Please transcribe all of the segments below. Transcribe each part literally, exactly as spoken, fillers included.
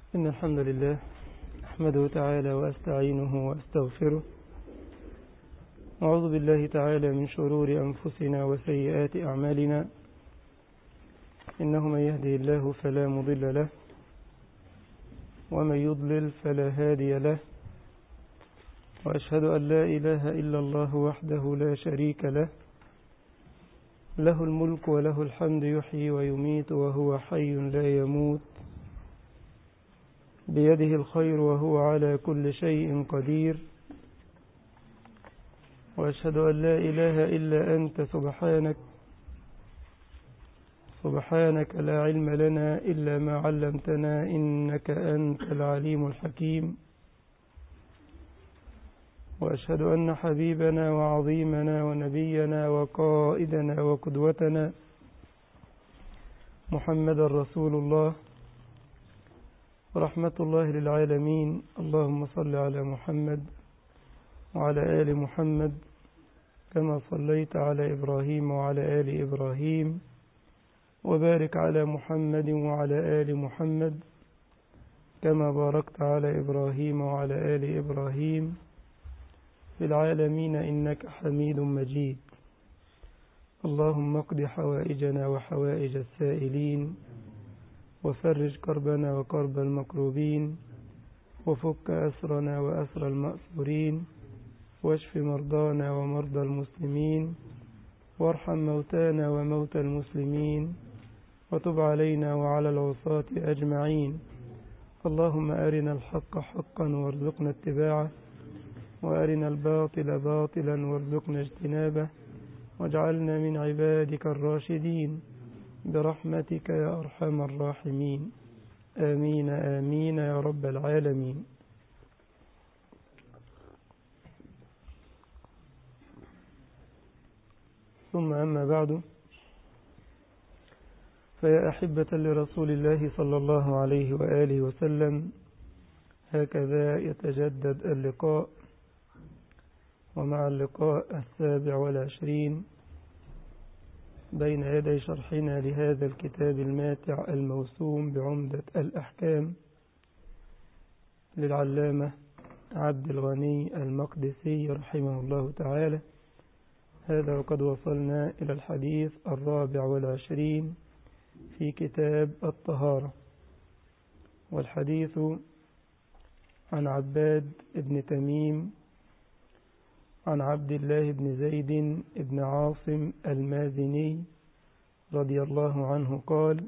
إن الحمد لله أحمده تعالى وأستعينه وأستغفره، أعوذ بالله تعالى من شرور أنفسنا وسيئات أعمالنا، إنه من يهده الله فلا مضل له ومن يضلل فلا هادي له، وأشهد أن لا إله إلا الله وحده لا شريك له، له الملك وله الحمد يحيي ويميت وهو حي لا يموت، بيده الخير وهو على كل شيء قدير، وأشهد أن لا إله إلا أنت سبحانك سبحانك لا علم لنا إلا ما علمتنا إنك أنت العليم الحكيم. وأشهد أن حبيبنا وعظيمنا ونبينا وقائدنا وقدوتنا محمد رسول الله ورحمة الله للعالمين. اللهم صل على محمد وعلى آل محمد كما صليت على إبراهيم وعلى آل إبراهيم، وبارك على محمد وعلى آل محمد كما باركت على إبراهيم وعلى آل إبراهيم في العالمين إنك حميد مجيد. اللهم اقض حوائجنا وحوائج السائلين، وفرج كربنا وكرب المكروبين، وفك أسرنا وأسر المأسورين، واشف مرضانا ومرضى المسلمين، وارحم موتانا وموتى المسلمين، وتب علينا وعلى العصاة أجمعين. اللهم أرنا الحق حقا وارزقنا اتباعه، وأرنا الباطل باطلا وارزقنا اجتنابه، واجعلنا من عبادك الراشدين برحمتك يا أرحم الراحمين. آمين آمين يا رب العالمين. ثم أما بعد، فيا أحبة لرسول الله صلى الله عليه وآله وسلم، هكذا يتجدد اللقاء، ومع اللقاء السابع والعشرين بين يدي شرحنا لهذا الكتاب الماتع الموسوم بعمدة الأحكام للعلامة عبد الغني المقدسي رحمه الله تعالى. هذا وقد وصلنا إلى الحديث الرابع والعشرين في كتاب الطهارة، والحديث عن عباد بن تميم عن عبد الله بن زيد بن عاصم المازني رضي الله عنه قال: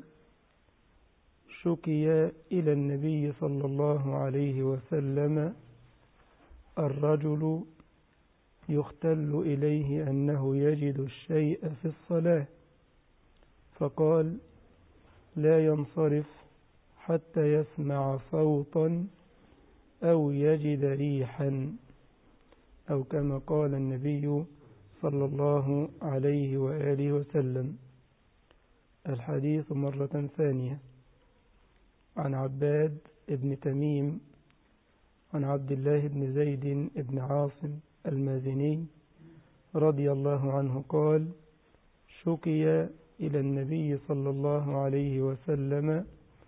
شكي إلى النبي صلى الله عليه وسلم الرجل يختل إليه أنه يجد الشيء في الصلاة، فقال: لا ينصرف حتى يسمع صوتا أو يجد ريحا، أو كما قال النبي صلى الله عليه وآله وسلم. الحديث مرة ثانية عن عباد بن تميم عن عبد الله بن زيد بن عاصم المازني رضي الله عنه قال: شكي إلى النبي صلى الله عليه وسلم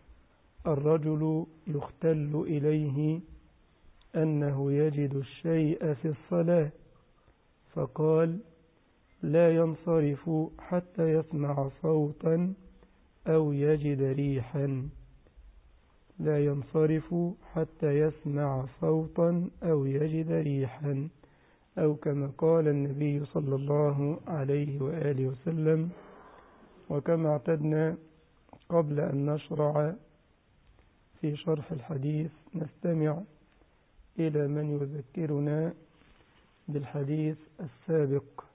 الرجل يختل إليه أنه يجد الشيء في الصلاة، فقال: لا ينصرف حتى يسمع صوتا أو يجد ريحا. لا ينصرف حتى يسمع صوتا أو يجد ريحا، أو كما قال النبي صلى الله عليه وآله وسلم. وكما اعتدنا قبل أن نشرع في شرح الحديث نستمع إلى من يذكرنا بالحديث السابق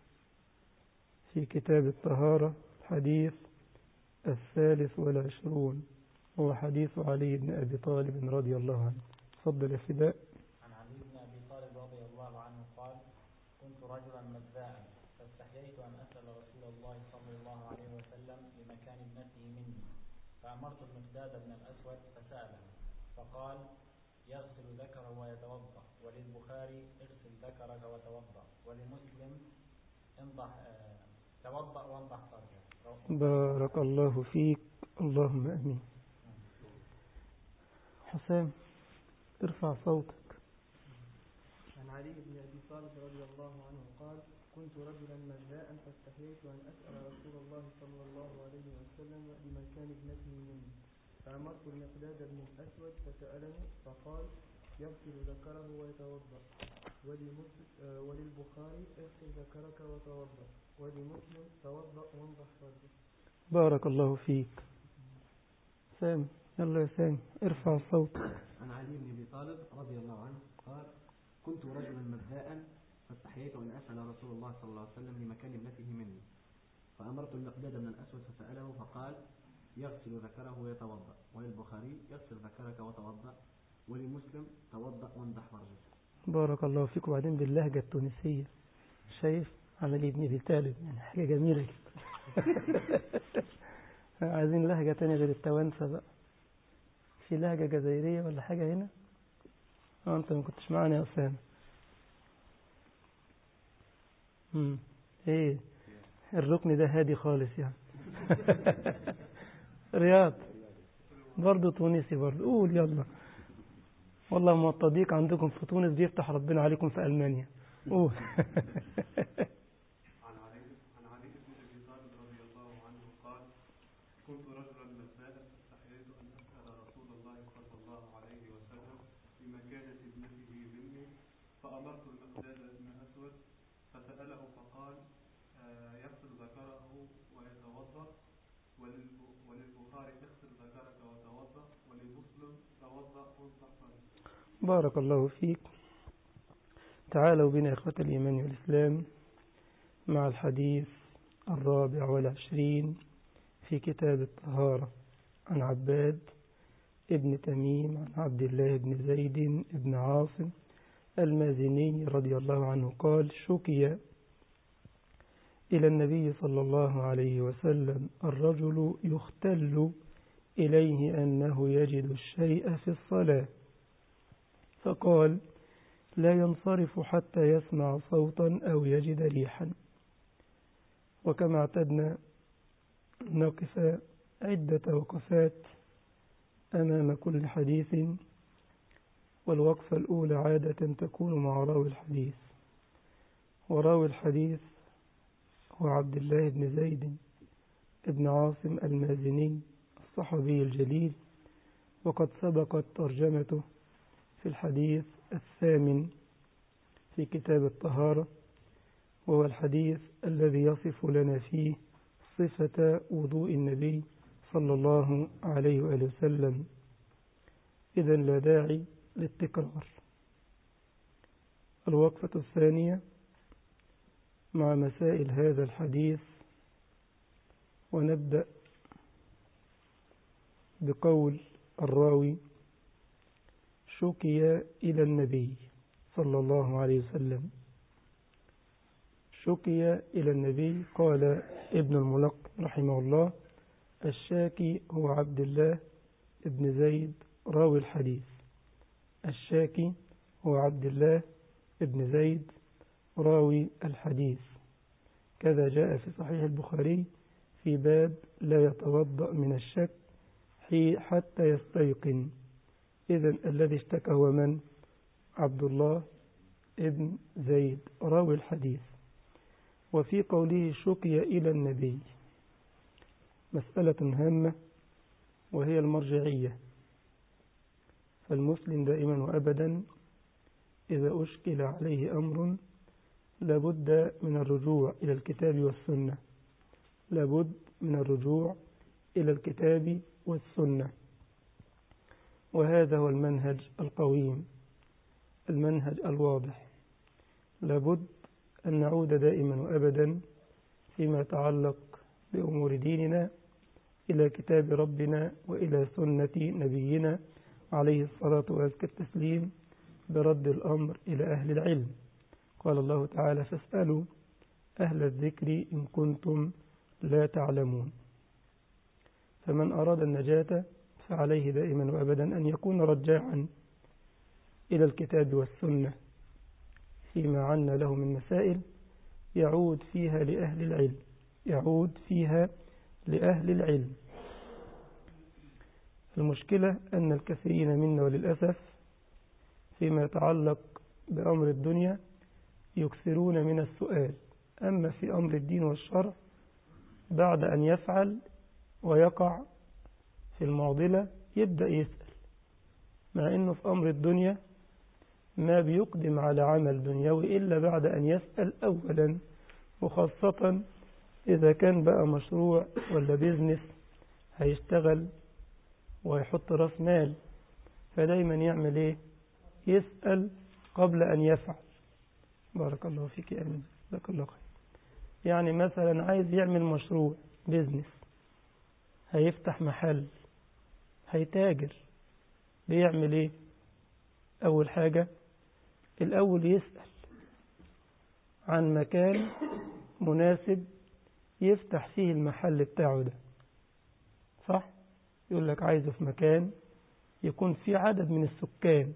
في كتاب الطهارة، الحديث الثالث والعشرون، هو حديث علي بن أبي طالب رضي الله عنه. تفضل يا فداء. عن علي بن أبي طالب رضي الله عنه قال: كنت رجلا مذاء، فاستحييت أن أسأل رسول الله صلى الله عليه وسلم بمكان ابنته مني، فأمرت المقداد بن الأسود فسأله، فقال: يغسل ذكره ويتوضأ. وللبخاري: اغسل ذكرك وتوضأ. ولمسلم: انضح توضأ وانضح فرجك. بارك الله فيك، اللهم أمين. حسام ارفع صوتك. عن علي بن أبي طالب رضي الله عنه قال كنت رجلا مذاء فاستحييت أن أسأل رسول الله صلى الله عليه وسلم لمكان ابنته مني فأمرت المقداد بن الأسود فسأله فقال يغسل ذكره ويتوضأ وللبخاري اغسل ذكرك وتوضأ ولمسلم توضأ وانضح فرجك. بارك الله فيك. سامي يلا يا سامي ارفع صوتك. عن علي بن أبي طالب رضي الله عنه قال كنت رجلا مذاء فاستحييت أن أسأل رسول الله صلى الله عليه وسلم لمكان ابنته مني فأمرت المقداد بن الأسود فسأله فقال يغسل ذكره ويتوضأ وللبخاري يغسل ذكرك وتوضأ ولمسلم توضأ وانضح فرجك. بارك الله فيك. وبعدين باللهجة التونسية شايف علي بن أبي طالب يعني حاجة جميلة كده. عايزين لهجة تانية غير التوانسة بقى. في لهجة جزائرية ولا حاجة هنا؟ اه انت ما كنتش معنا يا أسامة. امم ايه الركن ده هادي خالص يعني. رياض برضو تونسي برضو. قول يلا. والله ما التضييق عندكم في تونس بيفتح ربنا عليكم في ألمانيا. قول. عن علي عن علي بن أبي طالب رضي الله عنه قال كنت رجلا مذاء فاستحييت أن أسأل رسول الله صلى الله عليه وسلم بمكانة ابنته مني فأمرت المقداد بن الأسود فسأله فقال يغسل ذكره ويتوضأ وللبخاري اغسل ذكرك وتوضأ ولمسلم توضأ وانضح فرجك. بارك الله فيك. تعالوا بنا إخوة الإيمان والإسلام مع الحديث الرابع والعشرين في كتاب الطهارة عن عباد ابن تميم عن عبد الله بن زيد بن عاصم المازني رضي الله عنه قال شكي إلى النبي صلى الله عليه وسلم الرجل يختل إليه أنه يجد الشيء في الصلاة فقال لا ينصرف حتى يسمع صوتا أو يجد ريحا. وكما اعتدنا نقف عدة وقفات أمام كل حديث، والوقفة الأولى عادة تكون مع راوي الحديث، وراوي الحديث هو عبد الله بن زيد بن عاصم المازني الصحابي الجليل، وقد سبقت ترجمته في الحديث الثامن في كتاب الطهارة، وهو الحديث الذي يصف لنا فيه صفة وضوء النبي صلى الله عليه وآله وسلم. إذن لا داعي للتكرار. الوقفة الثانية مع مسائل هذا الحديث، ونبدأ بقول الراوي شكي إلى النبي صلى الله عليه وسلم. شكي إلى النبي. قال ابن الملقن رحمه الله الشاكي هو عبد الله بن زيد راوي الحديث. الشاكي هو عبد الله بن زيد راوي الحديث. كذا جاء في صحيح البخاري في باب لا يتوضأ من الشك حتى يستيقن. إذن الذي اشتكى هو من؟ عبد الله ابن زيد راوي الحديث. وفي قوله شكي إلى النبي مسألة هامة، وهي المرجعية. فالمسلم دائما وأبدا إذا أشكل عليه أمر لابد من الرجوع إلى الكتاب والسنة، لابد من الرجوع إلى الكتاب والسنة. وهذا هو المنهج القويم، المنهج الواضح. لابد أن نعود دائما وأبدا فيما يتعلق بأمور ديننا إلى كتاب ربنا وإلى سنة نبينا عليه الصلاة وأزكى التسليم، برد الأمر إلى أهل العلم. قال الله تعالى فاسألوا أهل الذكر إن كنتم لا تعلمون. فمن أراد النجاة فعليه دائما وأبدا أن يكون رجاعا إلى الكتاب والسنة فيما عنا له من مسائل يعود فيها لأهل العلم، يعود فيها لأهل العلم. المشكلة أن الكثيرين منا وللأسف فيما يتعلق بأمر الدنيا يكثرون من السؤال، أما في أمر الدين والشرع بعد أن يفعل ويقع في المعضلة يبدأ يسأل، مع أنه في أمر الدنيا ما بيقدم على عمل دنيوي إلا بعد أن يسأل أولا، وخاصة إذا كان بقى مشروع ولا بيزنس هيشتغل ويحط راس مال، فدايما يعمل إيه؟ يسأل قبل أن يفعل. بارك الله فيك يا أمين، بارك الله خير. يعني مثلا عايز يعمل مشروع بيزنس، هيفتح محل، هيتاجر، بيعمل إيه؟ أول حاجة الأول يسأل عن مكان مناسب يفتح فيه المحل بتاعه ده، صح؟ يقول لك عايزه في مكان يكون فيه عدد من السكان،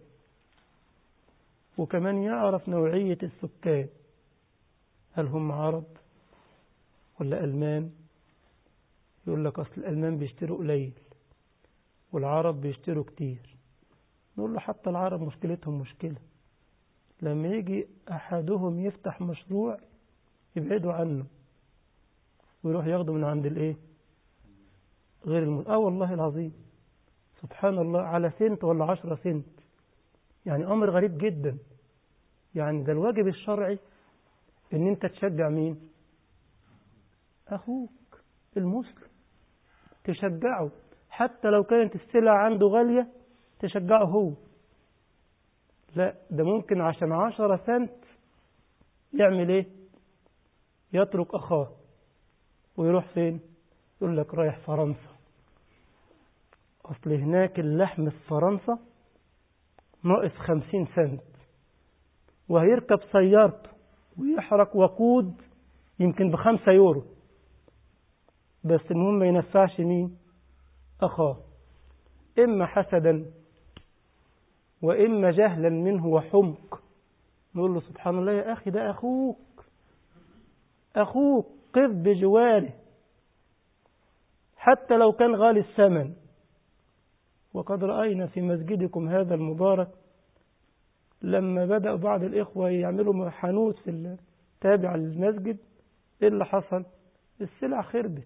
وكمان يعرف نوعية السكان، هل هم عرب ولا ألمان؟ يقول لك أصل الألمان بيشتروا قليل والعرب بيشتروا كتير. نقول له حتى العرب مشكلتهم مشكلة، لما يجي أحدهم يفتح مشروع يبعدوا عنه ويروح ياخده من عند الإيه؟ غير المد... آه والله العظيم سبحان الله، على سنت ولا عشرة سنت، يعني أمر غريب جدا. يعني ده الواجب الشرعي إن أنت تشجع مين؟ أخوك المسلم، تشجعه حتى لو كانت السلع عنده غالية، تشجعه هو. لا، ده ممكن عشان عشرة سنت يعمل إيه؟ يترك أخاه ويروح فين؟ يقول لك رايح فرنسا، أصل هناك اللحم في فرنسا ناقص خمسين سنت، وهيركب سيارته ويحرق وقود يمكن بخمسة يورو، بس المهم ما ينفعش مين؟ أخاه، إما حسدا وإما جهلا منه وحمق. نقول له سبحان الله يا أخي، ده أخوك، أخوك قف بجواره حتى لو كان غالي الثمن. وقد رأينا في مسجدكم هذا المبارك لما بدأ بعض الإخوة يعملوا حانوت في التابع للمسجد، إيه اللي حصل؟ السلع خربت،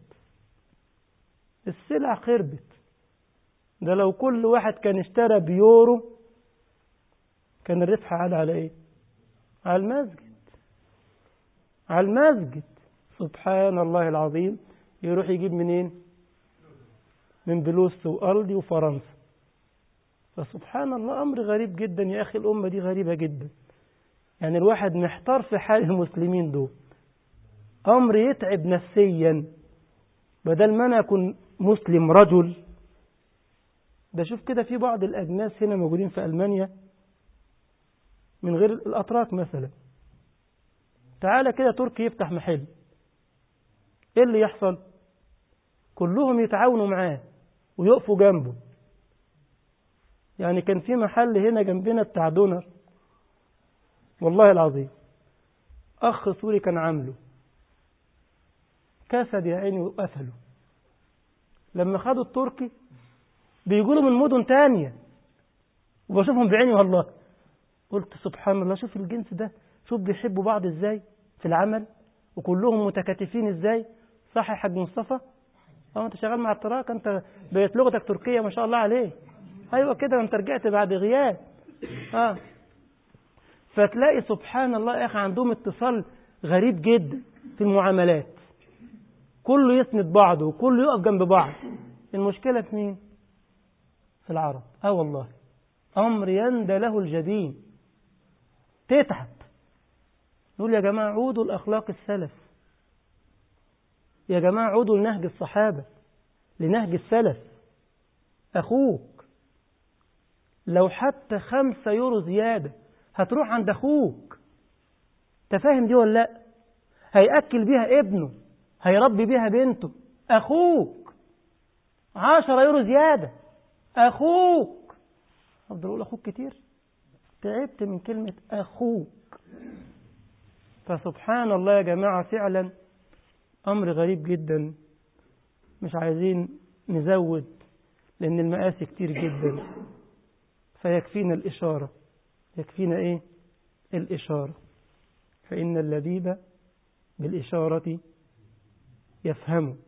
السلع خربت. ده لو كل واحد كان اشترى بيورو كان الربح عاد على إيه؟ على المسجد، على المسجد. سبحان الله العظيم، يروح يجيب منين؟ من بلوس وألدي وفرنسا. فسبحان الله أمر غريب جدا يا أخي، الأمة دي غريبة جدا. يعني الواحد محتار في حال المسلمين دول، أمر يتعب نفسيا. بدل ما أنا أكون مسلم رجل، ده شوف كده في بعض الأجناس هنا موجودين في ألمانيا من غير الأتراك مثلا، تعالى كده تركي يفتح محل، إيه اللي يحصل؟ كلهم يتعاونوا معاه ويقفوا جنبه. يعني كان في محل هنا جنبنا بتاع دونر، والله العظيم أخ سوري كان عامله، كسد يا عيني وقفله. لما خدوا التركي بيقولوا من مدن تانية وبشوفهم بعيني والله، قلت سبحان الله، شوف الجنس ده، شوف بيحبوا بعض ازاي في العمل وكلهم متكاتفين ازاي. صح يا حاج مصطفى؟ اه انت شغال مع التراك، انت بقت لغتك تركية ما شاء الله عليه. ايوه كده، انت رجعت بعد غياب. اه فتلاقي سبحان الله يا اخي عندهم اتصال غريب جدا في المعاملات، كله يسند بعضه وكله يقف جنب بعض. المشكلة في مين؟ في العرب. اه والله امر يندى له الجبين، تتعب. نقول يا جماعة عودوا الأخلاق السلف، يا جماعة عودوا لنهج الصحابة، لنهج السلف. أخوك لو حتى خمسة يورو زيادة هتروح عند أخوك، تفاهم دي ولا لا؟ هيأكل بيها ابنه، هيربي بيها بنته. أخوك عشرة يورو زيادة، أخوك. أفضل أقول أخوك كتير، تعبت من كلمة أخوك. فسبحان الله يا جماعة فعلا أمر غريب جدا. مش عايزين نزود لأن المآسي كتير جدا، فيكفينا الإشارة. يكفينا إيه؟ الإشارة. فإن اللبيب بالإشارة يفهم.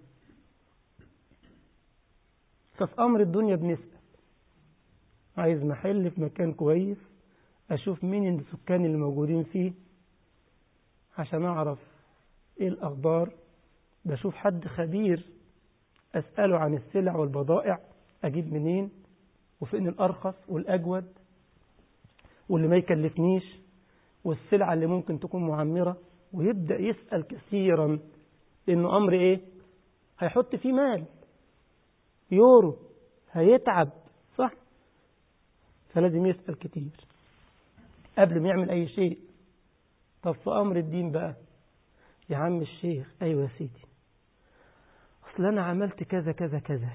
ففي أمر الدنيا بنسأل. عايز محل في مكان كويس، أشوف مين السكان اللي موجودين فيه عشان أعرف إيه الأخبار. بشوف حد خبير أسأله عن السلع والبضائع، أجيب منين وفين الأرخص والأجود واللي ما يكلفنيش والسلعة اللي ممكن تكون معمرة. ويبدأ يسأل كثيرا، لأنه أمر إيه؟ هيحط فيه مال، يورو، هيتعب، صح؟ فلازم يسأل كتير قبل ما يعمل أي شيء. طب في أمر الدين بقى، يا عم الشيخ، أيوة يا سيدي، أصل أنا عملت كذا كذا كذا.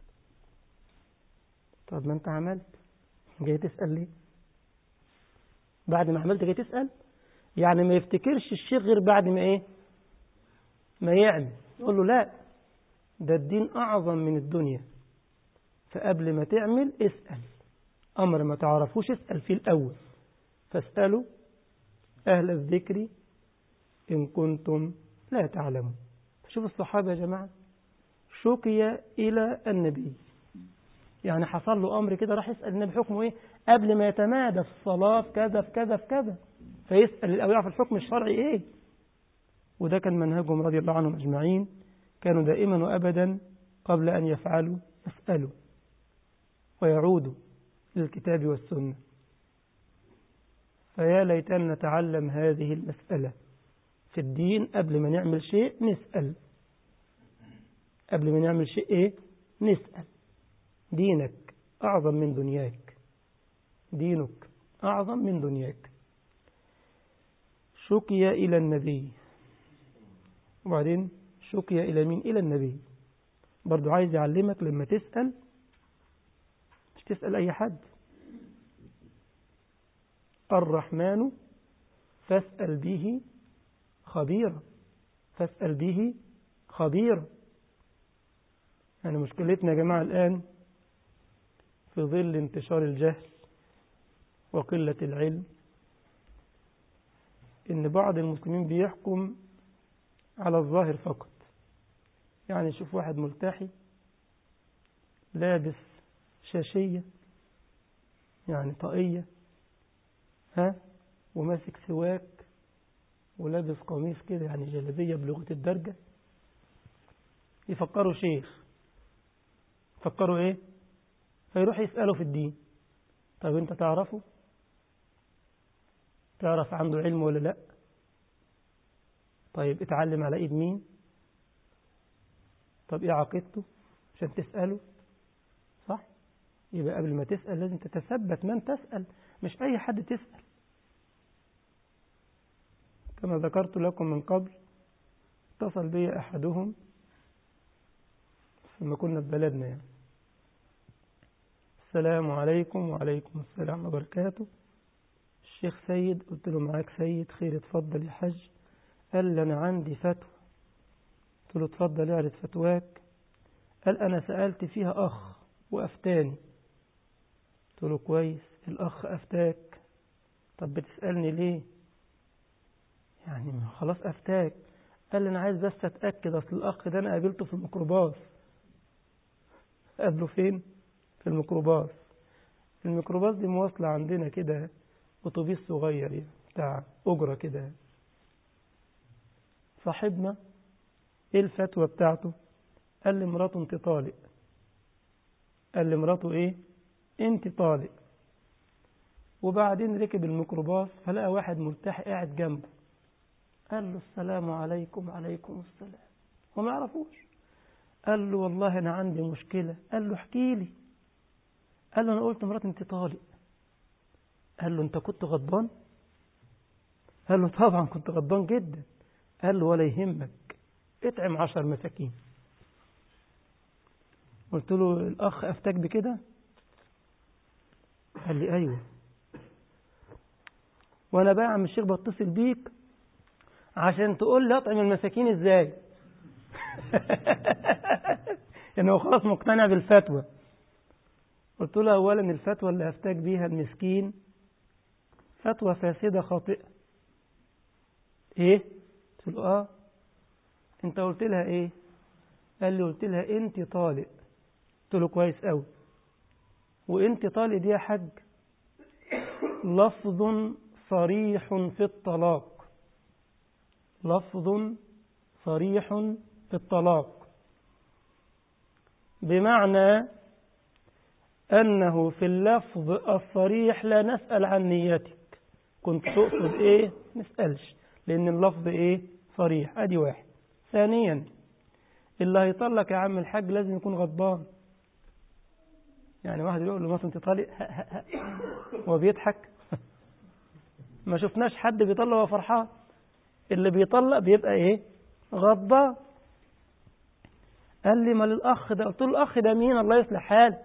طب ما أنت عملت، جاي تسأل ليه؟ بعد ما عملت جاي تسأل؟ يعني ما يفتكرش الشيخ غير بعد ما إيه؟ ما يعمل. يقول له لا، ده الدين أعظم من الدنيا، فقبل ما تعمل اسأل. أمر ما تعرفوش اسأل فيه الأول. فاسألوا أهل الذكر إن كنتم لا تعلمون. شوف الصحابة يا جماعة، شكي إلى النبي، يعني حصل له أمر كده، راح يسأل النبي حكمه إيه قبل ما يتمادى في الصلاة في كذا في كذا في كذا. فيسأل الأول يعرف الحكم الشرعي إيه. وده كان منهجهم رضي الله عنهم أجمعين. كانوا دائما وأبدا قبل أن يفعلوا يسألوا ويعودوا للكتاب والسنة. فيا ليتنا نتعلم هذه المسألة في الدين. قبل ما نعمل شيء نسأل. قبل ما نعمل شيء إيه؟ نسأل. دينك أعظم من دنياك. دينك أعظم من دنياك. شكي إلى النبي، وبعدين شكي إلى مين؟ إلى النبي. برضو عايز يعلمك لما تسأل مش تسأل أي حد. الرحمن فاسأل به خبيرا. فاسأل به خبيرا. يعني مشكلتنا يا جماعة الآن في ظل انتشار الجهل وقلة العلم، إن بعض المسلمين بيحكم على الظاهر فقط. يعني يشوف واحد ملتحي لابس شاشية، يعني طاقية، ها، وماسك سواك ولابس قميص كده، يعني جلابية بلغة الدرجة، يفكروا شيخ، يفكروا ايه؟ فيروح يسأله في الدين. طيب انت تعرفه؟ تعرف عنده علم ولا لا؟ طيب اتعلم على ايد مين؟ طب ايه عقيدته عشان تسأله؟ صح؟ يبقى قبل ما تسأل لازم تتثبت من تسأل، مش اي حد تسأل. كما ذكرت لكم من قبل، اتصل بي احدهم لما كنا في بلدنا، يعني السلام عليكم. وعليكم السلام وبركاته. الشيخ سيد. قلت له معاك سيد، خير، اتفضل يا حج. قال لي أنا عندي فتوى. قلت له اتفضل اعرض فتواك. قال أنا سألت فيها أخ وأفتاني. قلت له كويس، الأخ أفتاك، طب بتسألني ليه؟ يعني خلاص أفتاك. قال لي أنا عايز بس أتأكد، أصل الأخ ده أنا قابلته في الميكروباص. قابله فين؟ في الميكروباص. الميكروباص دي مواصلة عندنا كده، أتوبيس صغير يعني بتاع أجرة كده. صاحبنا إيه الفتوى بتاعته؟ قال لي مراته أنت طالق. قال لي مراته إيه؟ أنت طالق. وبعدين ركب الميكروباص فلقى واحد ملتحي قاعد جنبه. قال له السلام عليكم. وعليكم السلام. وما يعرفوش. قال له والله أنا عندي مشكلة. قال له احكي لي. قال له أنا قلت مراتي أنت طالق. قال له أنت كنت غضبان؟ قال له طبعا كنت غضبان جدا. قال له ولا يهمك، اطعم عشر مساكين. قلت له الأخ أفتاك بكده؟ قال لي أيوه. وأنا بقى عم الشيخ بتصل بيك عشان تقول لي أطعم المساكين إزاي. يعني هو خلاص مقتنع بالفتوى، قلت له أولا الفتوى اللي أفتاك بيها المسكين فتوى فاسدة خاطئة. إيه؟ قلت له آه. أنت قلت لها إيه؟ قال لي قلت لها أنت طالق. قلت له كويس أوي. وأنت طالق دي يا حاج لفظ صريح في الطلاق، لفظ صريح في الطلاق، بمعنى أنه في اللفظ الصريح لا نسأل عن نيتك، كنت تقصد إيه؟ نسألش، لأن اللفظ إيه؟ صريح. أدي واحد. ثانيا اللي هيطلق يا عم الحاج لازم يكون غضبان. يعني واحد يقول له ما أنت طالق هو بيضحك. ما شفناش حد بيطلق وهو فرحان. اللي بيطلق بيبقى إيه؟ غضبان. قال لي ما للأخ ده. قلت له الأخ ده مين؟ الله يصلح حالك.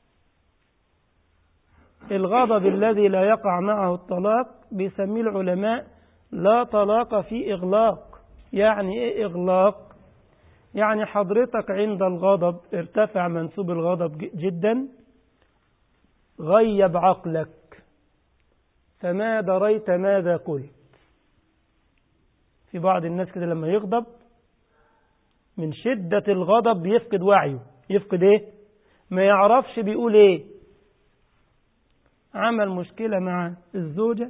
الغضب الذي لا يقع معه الطلاق بيسميه العلماء لا طلاق في إغلاق. يعني إيه إغلاق؟ يعني حضرتك عند الغضب ارتفع منسوب الغضب جدا، غيب عقلك فما دريت ماذا قلت. في بعض الناس كده لما يغضب من شدة الغضب بيفقد وعيه. يفقد ايه؟ ما يعرفش بيقول ايه. عمل مشكلة مع الزوجة،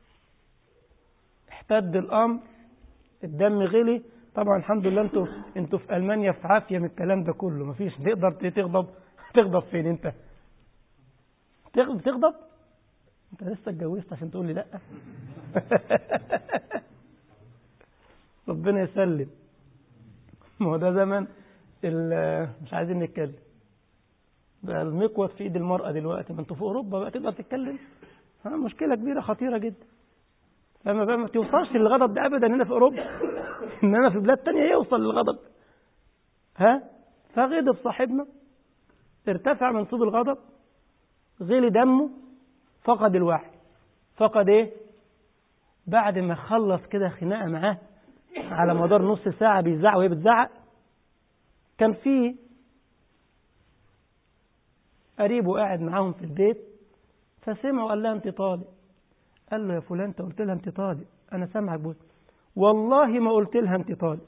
احتد الأمر، الدم غلي. طبعا الحمد لله انتوا انتوا في ألمانيا في عافية من الكلام ده كله. مفيش تقدر تغضب. تغضب فين انت؟ تغضب تغضب انت لسه اتجوزت عشان تقول لي لا. ربنا يسلم. ما هو ده زمن مش عايزين نتكلم بقى. المقود في ايد المرأة دلوقتي. ما انتوا في اوروبا بقى تقدر تتكلم. ها مشكلة كبيرة خطيرة جدا. فما بقى ما توصلش للغضب ده ابدا هنا في اوروبا. انما في بلاد تانية يوصل للغضب. ها فغضب صاحبنا، ارتفع منسوب الغضب، غلي دمه، فقد الوعي. فقد ايه؟ بعد ما خلص كده خناقة معاه على مدار نص ساعة بيزعق وهي بتزعق، كان في قريبه قاعد معاهم في البيت فسمعوا قال لها انت طالق. قال له يا فلان انت قلت لها انت طالق. انا سامعك بقول والله ما قلت لها انت طالق.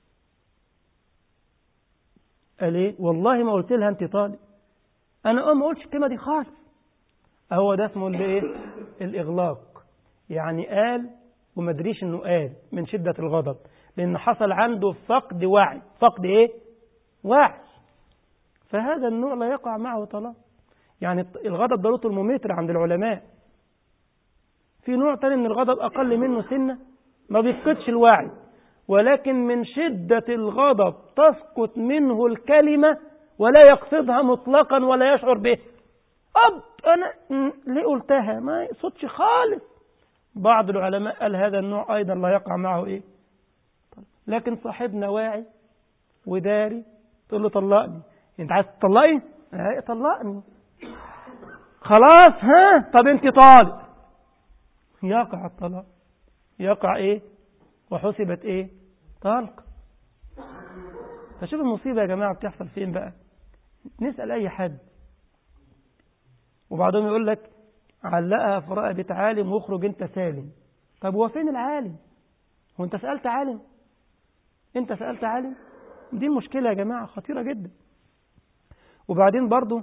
قال ايه؟ والله ما قلت لها انت طالق. انا اه ما قلتش الكلمه دي خالص. هو ده اسمه الايه؟ الاغلاق. يعني قال وما ادريش انه قال من شده الغضب، لان حصل عنده فقد وعي. فقد ايه؟ وعي. فهذا النوع لا يقع معه طلاق. يعني الغضب ده له ترمومتر عند العلماء. في نوع تاني من الغضب أقل منه سنة ما بيفقدش الوعي، ولكن من شدة الغضب تسقط منه الكلمة ولا يقصدها مطلقا ولا يشعر به. أب أنا ليه قلتها؟ ما يقصدش خالص. بعض العلماء قال هذا النوع أيضا لا يقع معه إيه؟ لكن صاحبنا واعي وداري تقول له طلقني. انت عايز تطلقني؟ اه طلقني. خلاص ها طب انت طالق. يقع الطلاق. يقع ايه؟ وحسبت ايه؟ طلق. فشوف المصيبة يا جماعة بتحصل فين بقى. نسأل اي حد وبعضهم يقول لك علقها في رقبة عالم واخرج انت سالم. طب هو فين العالم؟ هو انت سألت عالم؟ انت سألت عالم؟ دي المشكلة يا جماعة خطيرة جدا. وبعدين برضو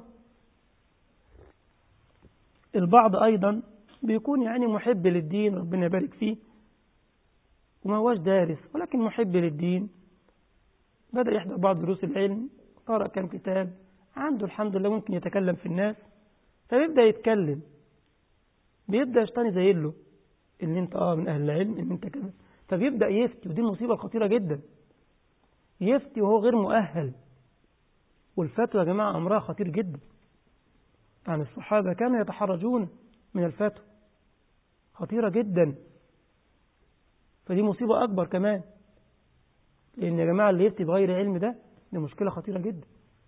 البعض أيضا بيكون يعني محب للدين ربنا يبارك فيه وما هوش دارس ولكن محب للدين، بدأ يحضر بعض دروس العلم، قرأ كم كتاب، عنده الحمد لله ممكن يتكلم في الناس، فبيبدأ يتكلم، بيبدأ يشتني زي له إن أنت آه من أهل العلم إن أنت كذا، فبيبدأ يفتي. ودي المصيبة الخطيرة جدا. يفتي وهو غير مؤهل. والفتوى يا جماعة أمرها خطير جدا. يعني الصحابة كانوا يتحرجون من الفتوى. خطيرة جدا. فدي مصيبة أكبر كمان. لأن يا جماعة اللي يفتي بغير علم ده دي مشكلة خطيرة جدا.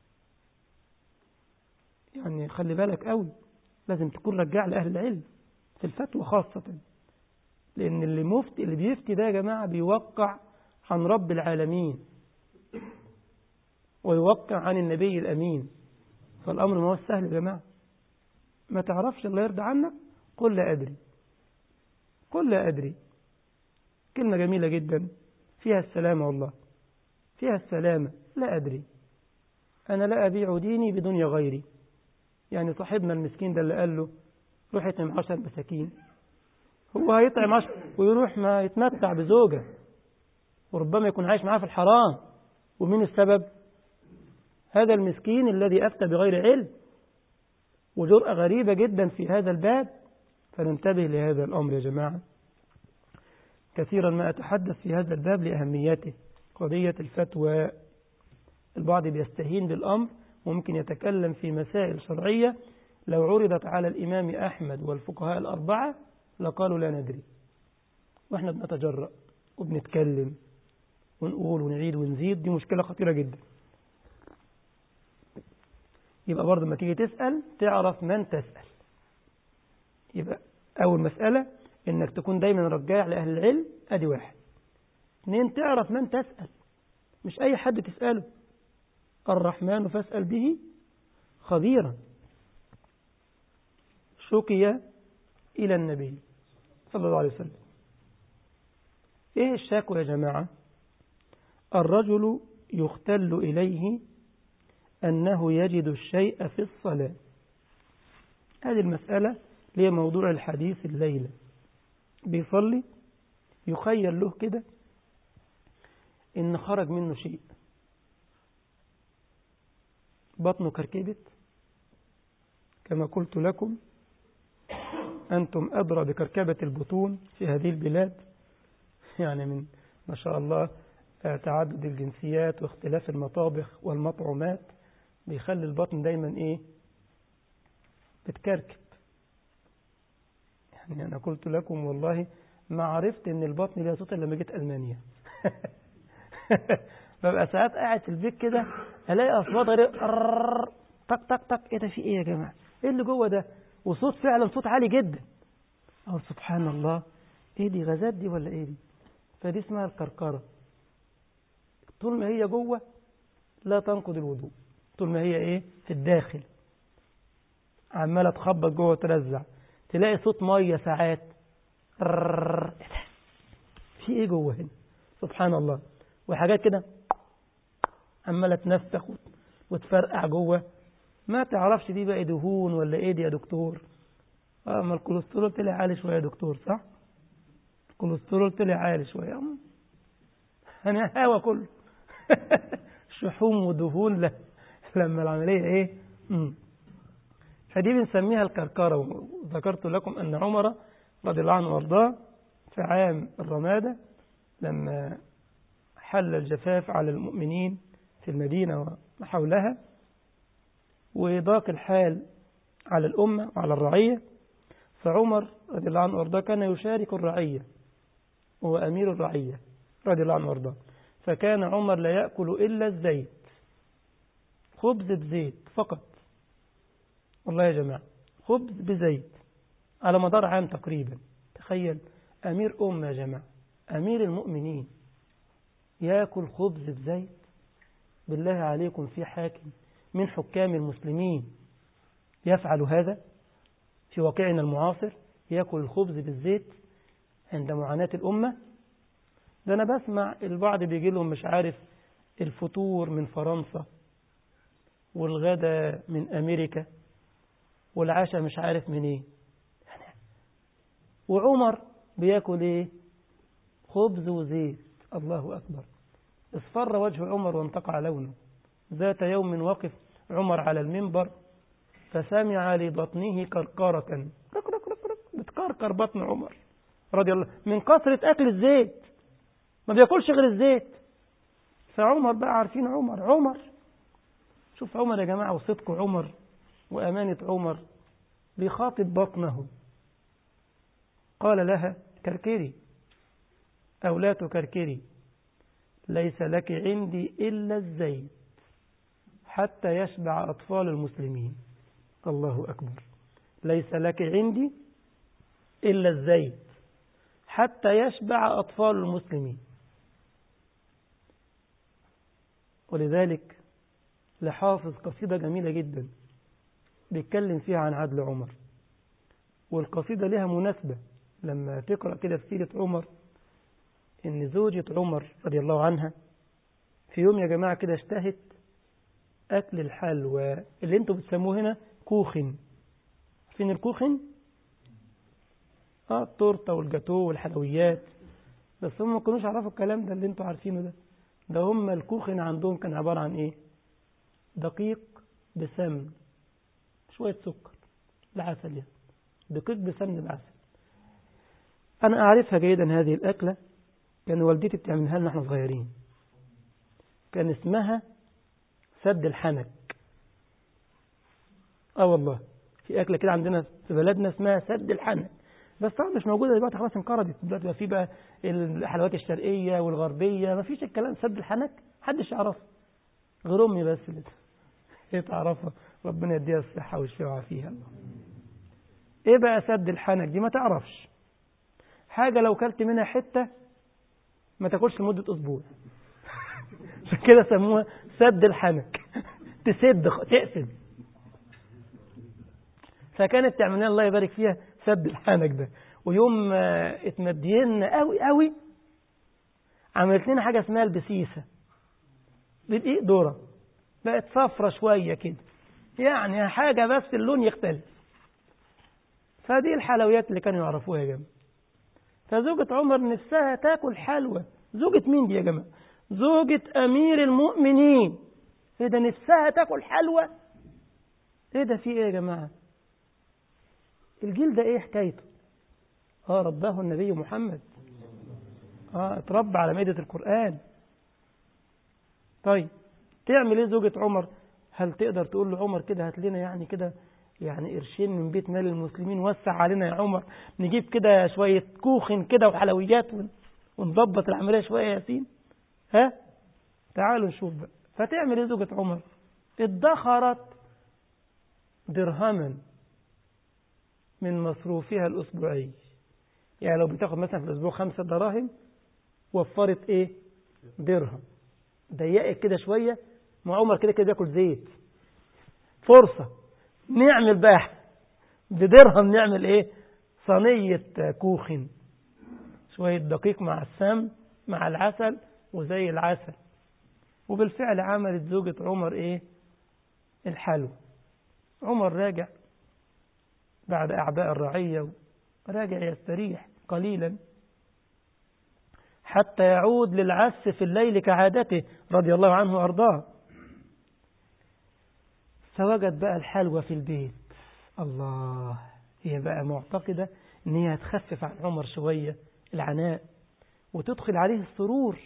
يعني خلي بالك قوي. لازم تكون رجع لأهل العلم في الفتوى خاصة. لأن اللي مفتي اللي بيفتي ده يا جماعة بيوقع عن رب العالمين ويوقع عن النبي الأمين. فالأمر ما هو سهل يا جماعة. ما تعرفش الله يرضى عنك؟ قل لا أدري، قل لا أدري. كلمة جميلة جدا فيها السلامة، والله فيها السلامة. لا أدري، أنا لا أبيع ديني بدنيا غيري. يعني صاحبنا المسكين ده اللي قال له روح يطعم عشر مساكين، هو هيطعم عشر ويروح ما يتمتع بزوجة وربما يكون عايش معاه في الحرام. ومين السبب؟ هذا المسكين الذي أفتى بغير علم. وجرأة غريبة جدا في هذا الباب. فننتبه لهذا الأمر يا جماعة. كثيرا ما أتحدث في هذا الباب لأهميته، قضية الفتوى. البعض بيستهين بالأمر، ممكن يتكلم في مسائل شرعية لو عرضت على الإمام أحمد والفقهاء الأربعة لقالوا لا ندري، وإحنا بنتجرأ وبنتكلم ونقول ونعيد ونزيد. دي مشكلة خطيرة جدا. يبقى برضه لما تيجي تسأل تعرف من تسأل. يبقى أول مسألة إنك تكون دايما رجاع لأهل العلم، أدي واحد. اثنين، تعرف من تسأل، مش أي حد تسأله. الرحمن فاسأل به خبيرا. شكي إلى النبي صلى الله عليه وسلم. إيه الشكوى يا جماعة؟ الرجل يختل إليه أنه يجد الشيء في الصلاة. هذه المسألة هي موضوع الحديث الليلة. بيصلي يخيل له كده إن خرج منه شيء، بطنه كركبت. كما قلت لكم أنتم أدرى بكركبة البطون في هذه البلاد، يعني من ما شاء الله تعدد الجنسيات واختلاف المطابخ والمطعومات بيخلي البطن دايما إيه؟ بتكركب. يعني أنا قلت لكم والله ما عرفت إن البطن ليها صوت إلا لما جيت ألمانيا. ببقى ساعات قاعد في البيت كده ألاقي أصوات غريبة، طق طق طق. إيه ده؟ في إيه يا جماعة؟ إيه اللي جوه ده؟ وصوت فعلا صوت عالي جدا. أو سبحان الله، إيه دي؟ غازات دي ولا إيه دي؟ فدي اسمها الكركرة. طول ما هي جوه لا تنقض الوضوء، طول ما هي إيه؟ في الداخل عمالة تخبط جوه وترزع. تلاقي صوت مية ساعات، في إيه جوه هنا؟ سبحان الله. وحاجات كده عمالة تنفخ وتفرقع جوه، ما تعرفش دي بقى دهون ولا إيه دي يا دكتور. أما الكوليسترول طلع عالي شوية يا دكتور، صح؟ الكوليسترول طلع عالي شوية، أنا هوا كله. شحوم ودهون لا. لما العملية إيه؟ مم. فدي بنسميها الكركرة. وذكرت لكم أن عمر رضي الله عنه وارضاه في عام الرمادة لما حل الجفاف على المؤمنين في المدينة وحولها، وضاق الحال على الأمة وعلى الرعية، فعمر رضي الله عنه وارضاه كان يشارك الرعية، وهو أمير الرعية رضي الله عنه وارضاه. فكان عمر لا يأكل إلا الزيت، خبز بزيت فقط. والله يا جماعة، خبز بزيت على مدار عام تقريبا. تخيل أمير أمة يا جماعة، أمير المؤمنين يأكل خبز بزيت. بالله عليكم في حاكم من حكام المسلمين يفعل هذا في واقعنا المعاصر؟ يأكل الخبز بالزيت عند معاناة الأمة؟ ده أنا بسمع البعض بيجي لهم مش عارف الفطور من فرنسا، والغدا من أمريكا، والعشاء مش عارف من ايه. وعمر بياكل ايه؟ خبز وزيت. الله أكبر. اصفر وجه عمر وانتقع لونه. ذات يوم وقف عمر على المنبر فسمع لبطنه كركرة، بتكركر بطن عمر رضي الله من كثرة أكل الزيت، ما بياكلش غير الزيت. فعمر بقى عارفين عمر عمر شوف عمر يا جماعة وصدق عمر وأمانة عمر، بيخاطب بطنه قال لها كركري أو لا تكركري، ليس لك عندي إلا الزيت حتى يشبع أطفال المسلمين. الله أكبر. ليس لك عندي إلا الزيت حتى يشبع أطفال المسلمين. ولذلك لحافظ قصيدة جميلة جدا بيتكلم فيها عن عدل عمر، والقصيدة لها مناسبة لما تقرأ كده في سيرة عمر، إن زوجة عمر رضي الله عنها في يوم يا جماعة كده اشتهت أكل الحلوى اللي انتوا بتسموه هنا كوخن. فين الكوخن؟ اه التورته والجاتو والحلويات، بس هم ما كانوش يعرفوا الكلام ده اللي انتوا عارفينه ده. ده هم الكوخن عندهم كان عبارة عن ايه؟ دقيق بسمن شوية سكر العسل يعني، دقيق بسمن العسل. أنا أعرفها جيدا هذه الأكلة، كان والدتي بتعملها لنا احنا صغيرين، كان اسمها سد الحنك. اه والله في أكلة كده عندنا في بلدنا اسمها سد الحنك، بس طبعا مش موجودة دلوقتي، خلاص انقرضت. دلوقتي بقى في بقى الحلويات الشرقية والغربية، ما فيش الكلام سد الحنك محدش يعرفه غير أمي بس اللي هي تعرفها، ربنا يديها الصحة والشفاء ويعافيها. ايه بقى سد الحنك دي؟ ما تعرفش حاجة، لو كلت منها حتة ما تاكلش لمدة أسبوع عشان كده سموها سد الحنك تسد تقسم. فكانت تعملنا الله يبارك فيها سد الحنك ده. ويوم اتمدينا قوي قوي عملت لنا حاجة اسمها البسيسة بدقيق ذرة، بقت صفرة شوية كده، يعني حاجة بس اللون يختلف. فدي الحلويات اللي كانوا يعرفوها يا جماعة. فزوجة عمر نفسها تاكل حلوى. زوجة مين دي يا جماعة؟ زوجة أمير المؤمنين. ايه ده نفسها تاكل حلوى؟ ايه ده في ايه يا جماعة؟ الجيل ده ايه حكايته؟ اه رباه النبي محمد، اه اتربى على مائدة القرآن. طيب تعمل ايه زوجة عمر؟ هل تقدر تقول له عمر كده هات لنا يعني كده يعني قرشين من بيت مال المسلمين وسع علينا يا عمر، نجيب كده شوية كوخن كده وحلويات ونضبط العملية شوية يا ياسين؟ ها تعالوا نشوف بقى. فتعمل ايه زوجة عمر؟ ادخرت درهما من مصروفها الأسبوعي، يعني لو بتاخد مثلا في الأسبوع خمسة دراهم وفرت ايه؟ درهم. ضيقت كده شوية، مع عمر كده كده بياكل زيت، فرصة نعمل بقى بدرهم نعمل ايه؟ صينية كوخن، شوية دقيق مع السمن مع العسل وزي العسل. وبالفعل عملت زوجة عمر ايه؟ الحلو. عمر راجع بعد أعباء الرعية، راجع يستريح قليلا حتى يعود للعس في الليل كعادته رضي الله عنه وأرضاه. فوجد بقى الحلوى في البيت. الله، هي بقى معتقدة ان هي هتخفف عن عمر شوية العناء وتدخل عليه السرور.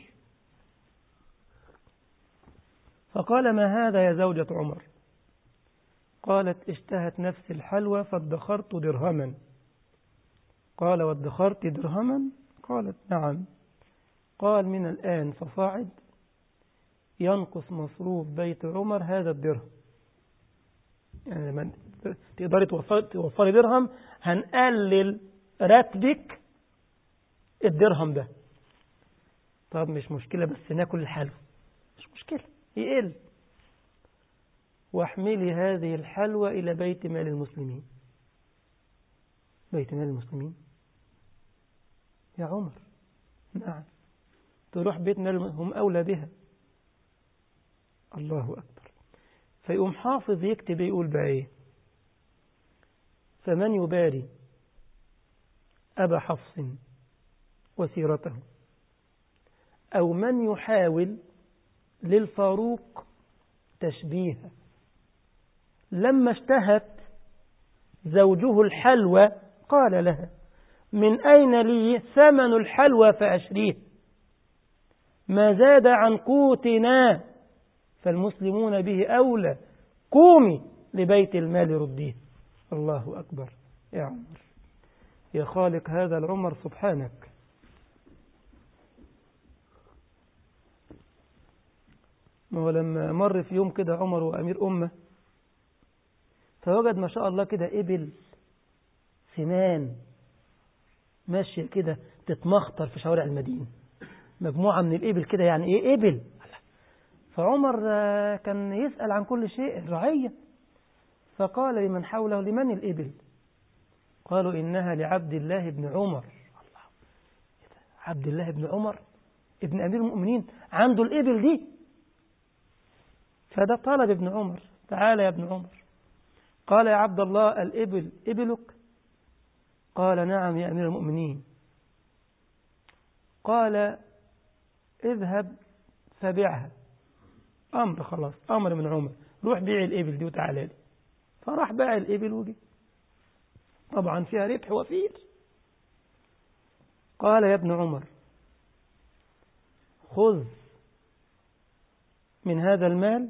فقال ما هذا يا زوجة عمر؟ قالت اشتهت نفس الحلوى فادخرت درهما. قال وادخرت درهما؟ قالت نعم. قال من الآن فصاعد ينقص مصروف بيت عمر هذا الدرهم، يعني لما تقدري توفري درهم هنقلل راتبك الدرهم ده. طب مش مشكلة، بس ناكل الحلوى، مش مشكلة يقل. واحملي هذه الحلوى إلى بيت مال المسلمين. بيت مال المسلمين يا عمر؟ نعم، تروح بيت مال هم أولى بها. الله أكبر. فيقوم حافظ يكتب يقول بقى ايه؟ فمن يباري أبا حفص وسيرته، أو من يحاول للفاروق تشبيها، لما اشتهت زوجه الحلوى قال لها من أين لي ثمن الحلوى فأشريه، ما زاد عن قوتنا فالمسلمون به أولى، قومي لبيت المال رديه. الله أكبر يا عمر، يا خالق هذا العمر سبحانك. ما هو لما مر في يوم كده عمر وأمير أمة، فوجد ما شاء الله كده إبل سمان ماشية كده تتمخطر في شوارع المدينة، مجموعة من الإبل كده، يعني إيه إبل؟ فعمر كان يسأل عن كل شيء الرعية، فقال لمن حوله: لمن الإبل؟ قالوا: إنها لعبد الله بن عمر. الله، عبد الله بن عمر ابن أمير المؤمنين عنده الإبل دي؟ فده طلب ابن عمر: تعال يا ابن عمر. قال: يا عبد الله، الإبل إبلك؟ قال: نعم يا أمير المؤمنين. قال: اذهب فبيعها. أمر، خلاص، أمر من عمر، روح بيع الإبل دي وتعالى لي. فراح باع الإبل وجي، طبعا فيها ربح وفير. قال: يا ابن عمر، خذ من هذا المال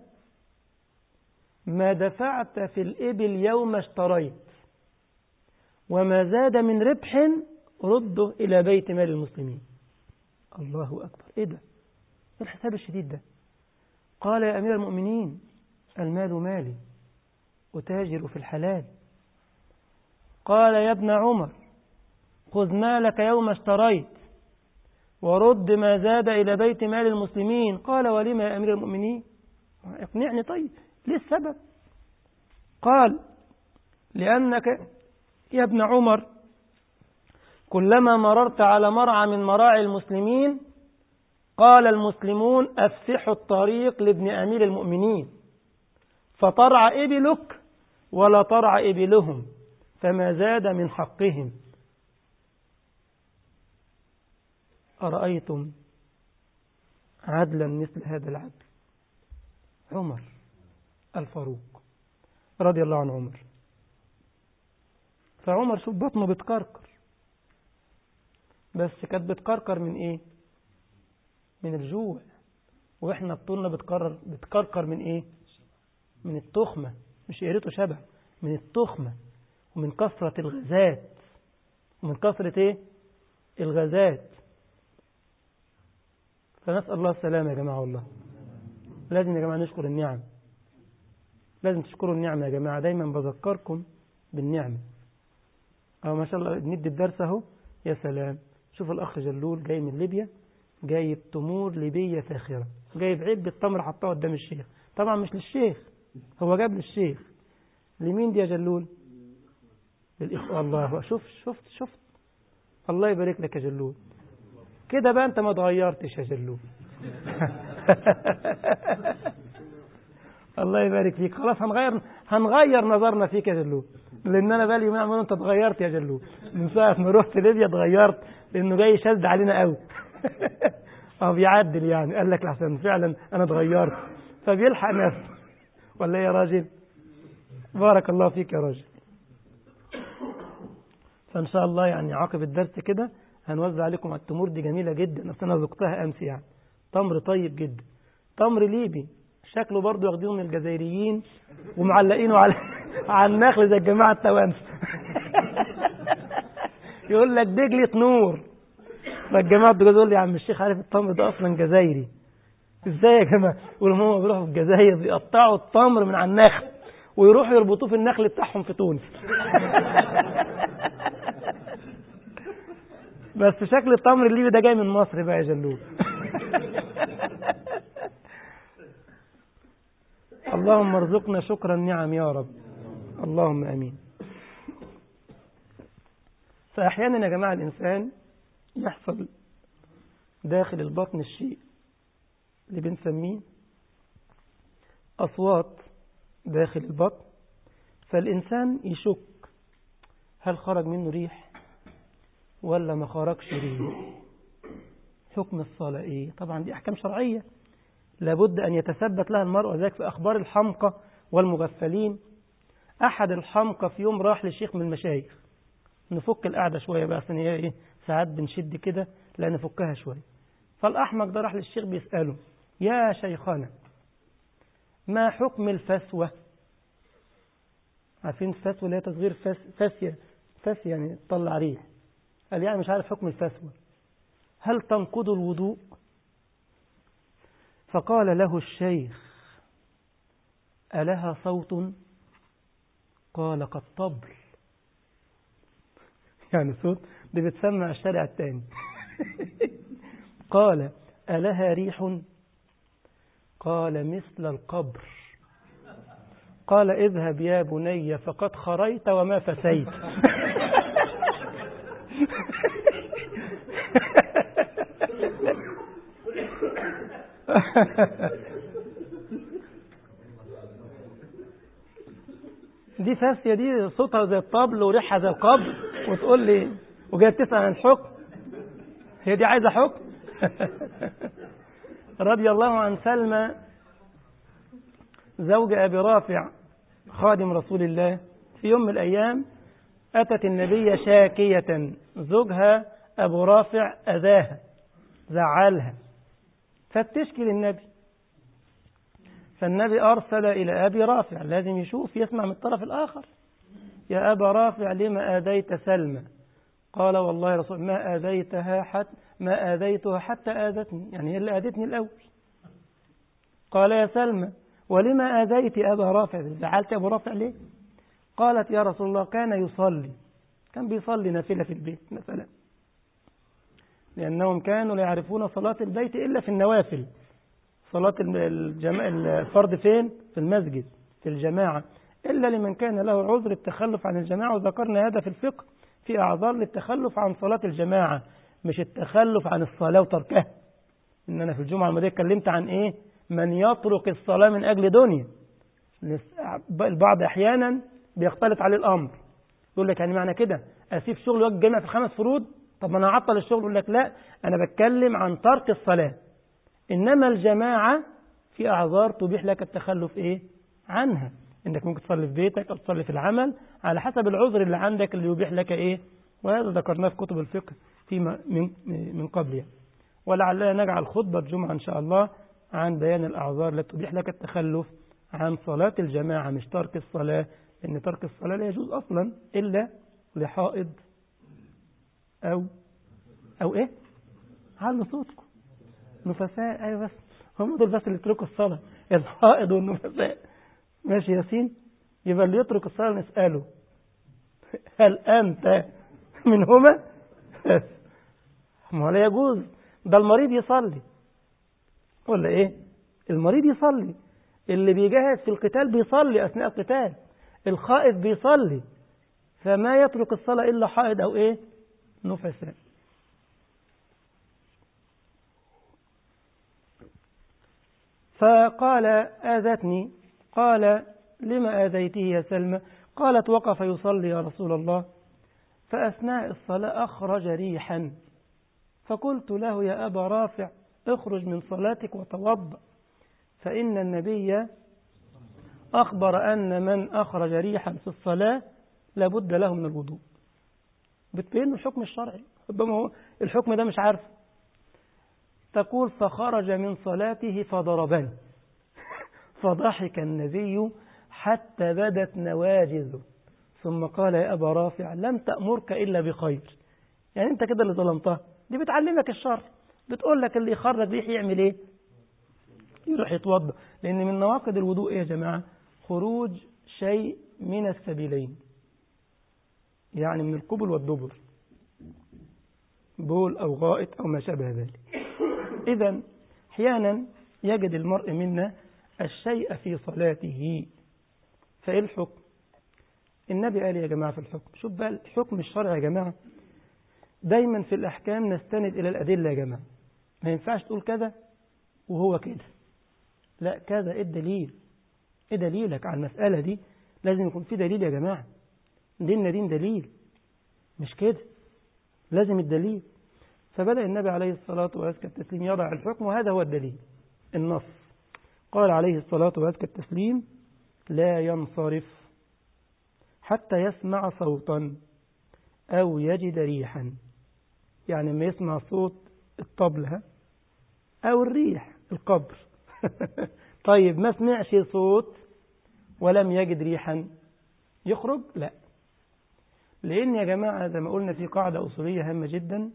ما دفعت في الإبل يوم اشتريت، وما زاد من ربح رده إلى بيت مال المسلمين. الله أكبر، إيه ده؟ إيه الحساب الشديد ده؟ قال: يا أمير المؤمنين، المال مالي، أتاجر في الحلال. قال: يا ابن عمر، خذ مالك يوم اشتريت ورد ما زاد إلى بيت مال المسلمين. قال: ولما يا أمير المؤمنين؟ اقنعني، طيب ليه السبب؟ قال: لأنك يا ابن عمر كلما مررت على مرعى من مراعي المسلمين قال المسلمون: أفسحوا الطريق لابن أمير المؤمنين، فترعى إبلك ولا ترعى إبلهم، فما زاد من حقهم. أرأيتم عدلا مثل هذا العدل؟ عمر الفاروق رضي الله عن عمر. فعمر شوف بطنه بتكركر، بس كانت بتكركر من إيه؟ من الجوع. وإحنا بطولنا بتكرر بتكركر من إيه؟ من التخمة، مش قريته شبع، من التخمة ومن كثرة الغازات، ومن كثرة إيه؟ الغازات. فنسأل الله السلامة يا جماعة. والله لازم يا جماعة نشكر النعم، لازم تشكروا النعمة يا جماعة. دايما بذكركم بالنعمة. أو ما شاء الله ندي الدرس أهو، يا سلام. شوف الأخ جلول جاي من ليبيا، جايب تمور ليبية فاخرة، جايب علبة تمر حطها قدام الشيخ. طبعا مش للشيخ، هو جاب للشيخ. لمين دي يا جلول؟ للإخوة. الله، شوف شفت شفت الله يبارك لك يا جلول. كده بقى أنت ما تغيرتش يا جلول. الله يبارك فيك. خلاص هنغير هنغير نظرنا فيك يا جلول، لأن أنا بالي يومين عمال أنت اتغيرت يا جلول. من ساعة ما رحت ليبيا اتغيرت، لأنه جاي شد علينا قوي. أو بيعدل يعني، قال لك لحسن فعلا أنا اتغيرت، فبيلحق نفسه. ولا إيه يا راجل؟ بارك الله فيك يا راجل. فإن شاء الله يعني عقب الدرس كده هنوزع عليكم على التمور دي، جميلة جدا. أصل أنا ذقتها أمس، يعني تمر طيب جدا، تمر ليبي، شكله برضه واخدينه من الجزائريين ومعلقينه على على النخل زي الجماعة التوانسة. يقول لك دجلة نور. فالجماعة الدجاج يقول لي: يا عم الشيخ، عارف التمر ده أصلا جزائري. إزاي يا جماعة؟ يقولوا: هم بيروحوا في الجزائر بيقطعوا التمر من على النخل ويروحوا يربطوه في النخل بتاعهم في تونس. بس شكل التمر الليبي ده جاي من مصر بقى يا جلول. اللهم ارزقنا شكر النعم يا رب، اللهم امين. فاحيانا يا جماعه الانسان يحصل داخل البطن الشيء اللي بنسميه اصوات داخل البطن، فالانسان يشك هل خرج منه ريح ولا ما خرجش ريح. حكم الصلاة ايه؟ طبعا دي احكام شرعية لابد ان يتثبت لها المرء، وذلك في اخبار الحمقى والمغفلين. احد الحمقى في يوم راح لشيخ من المشايخ، نفك القعدة شوية بقى، عشان هي ايه ساعات بنشد كده، لا نفكها شوية. فالاحمق ده راح للشيخ بيسأله: يا شيخنا، ما حكم الفسوة؟ عارفين الفسوة اللي هي تصغير فس... فاسية فاسية يعني تطلع ريح. قال يعني مش عارف حكم الفسوة، هل تنقض الوضوء؟ فقال له الشيخ: ألها صوت؟ قال: كالطبل. يعني صوت دي بتسمع الشارع الثاني. قال: ألها ريح؟ قال: مثل القبر. قال اذهب يا بني فقد خريت وما فسيت. دي فاسية، دي صوتها زي الطبل وريحها زي القبر، وتقول لي وجاي تسأل عن الحكم؟ هي دي عايزة حكم؟ رضي الله عن سلمى زوج أبي رافع خادم رسول الله، في يوم من الأيام أتت النبي شاكية، زوجها أبو رافع أذاها زعلها، فبتشكي للنبي، فالنبي أرسل إلى أبي رافع، لازم يشوف يسمع من الطرف الآخر. يا أبا رافع لما آذيت سلمى؟ قال والله يا رسول ما آذيتها حتى ما آذيتها حتى آذتني، يعني هي اللي آذتني الأول. قال يا سلمى ولما آذيت أبا رافع؟ زعلت أبو رافع ليه؟ قالت يا رسول الله كان يصلي، كان بيصلي نافلة في البيت مثلا، لأنهم كانوا لا يعرفون صلاة البيت إلا في النوافل. صلاة الجماعة الفرد فين؟ في المسجد في الجماعة، إلا لمن كان له عذر التخلف عن الجماعة، وذكرنا هذا في الفقه في أعذار للتخلف عن صلاة الجماعة، مش التخلف عن الصلاة وتركها. إن أنا في الجمعة الماضية اتكلمت عن إيه؟ من يترك الصلاة من أجل دنيا. البعض أحيانا بيختلط عليه الأمر، يقول لك يعني معنى كده أسيب شغل وقت جامع في خمس فروض؟ طب ما أنا أعطل الشغل. يقول لك لا، أنا بتكلم عن ترك الصلاة، إنما الجماعة في أعذار تبيح لك التخلف إيه؟ عنها، إنك ممكن تصلي في بيتك أو تصلي في العمل على حسب العذر اللي عندك اللي يبيح لك إيه، وهذا ذكرناه في كتب الفقه فيما من من قبل يعني. ولعلنا نجعل خطبة جمعة إن شاء الله عن بيان الأعذار التي تبيح لك التخلف عن صلاة الجماعة، مش ترك الصلاة، لأن ترك الصلاة لا يجوز أصلا إلا لحائض أو أو إيه؟ علوا صوتكم. نفساء، أيوة بس هم دول بس اللي يتركوا الصلاة، الحائض والنفساء. ماشي ياسين؟ يبقى اللي يترك الصلاة نسأله هل أنت منهما؟ ما لا يجوز، ده المريض يصلي ولا إيه؟ المريض يصلي، اللي بيجاهد في القتال بيصلي أثناء القتال، الخائف بيصلي، فما يترك الصلاة إلا حائض أو إيه؟ نفساء. فقال آذتني. قال لما آذيته يا سلمى؟ قالت وقف يصلي يا رسول الله، فأثناء الصلاة أخرج ريحا، فقلت له يا أبا رافع اخرج من صلاتك وتوضأ، فإن النبي أخبر أن من أخرج ريحا في الصلاة لابد له من الوضوء. بتبين الحكم الشرعي، ربما هو الحكم ده مش عارف. تقول فخرج من صلاته فضربني، فضحك النبي حتى بدت نواجذه، ثم قال يا أبا رافع لم تأمرك إلا بخير. يعني أنت كده اللي ظلمتها، دي بتعلمك الشر، بتقول لك اللي يخرج ريح يعمل إيه؟ يروح يتوضأ، لأن من نواقض الوضوء إيه يا جماعة؟ خروج شيء من السبيلين، يعني من القبل والدبر، بول أو غائط أو ما شابه ذلك. إذن أحيانا يجد المرء منا الشيء في صلاته، فإيه الحكم؟ النبي قال يا جماعة في الحكم، شوف بقى الحكم الشرعي يا جماعة، دايما في الأحكام نستند إلى الأدلة يا جماعة، ما ينفعش تقول كذا وهو كده، لا كذا، إيه الدليل؟ إيه دليلك على المسألة دي؟ لازم يكون في دليل يا جماعة، ديننا دين دليل، مش كده، لازم الدليل. فبدأ النبي عليه الصلاة وأزكى التسليم يضع الحكم، وهذا هو الدليل النص. قال عليه الصلاة وأزكى التسليم لا ينصرف حتى يسمع صوتا أو يجد ريحا، يعني ما يسمع صوت الطبلة أو الريح القبر. طيب ما سمعش صوت ولم يجد ريحا يخرج؟ لا، لأن يا جماعة زي ما قلنا في قاعدة أصولية هامة جدا،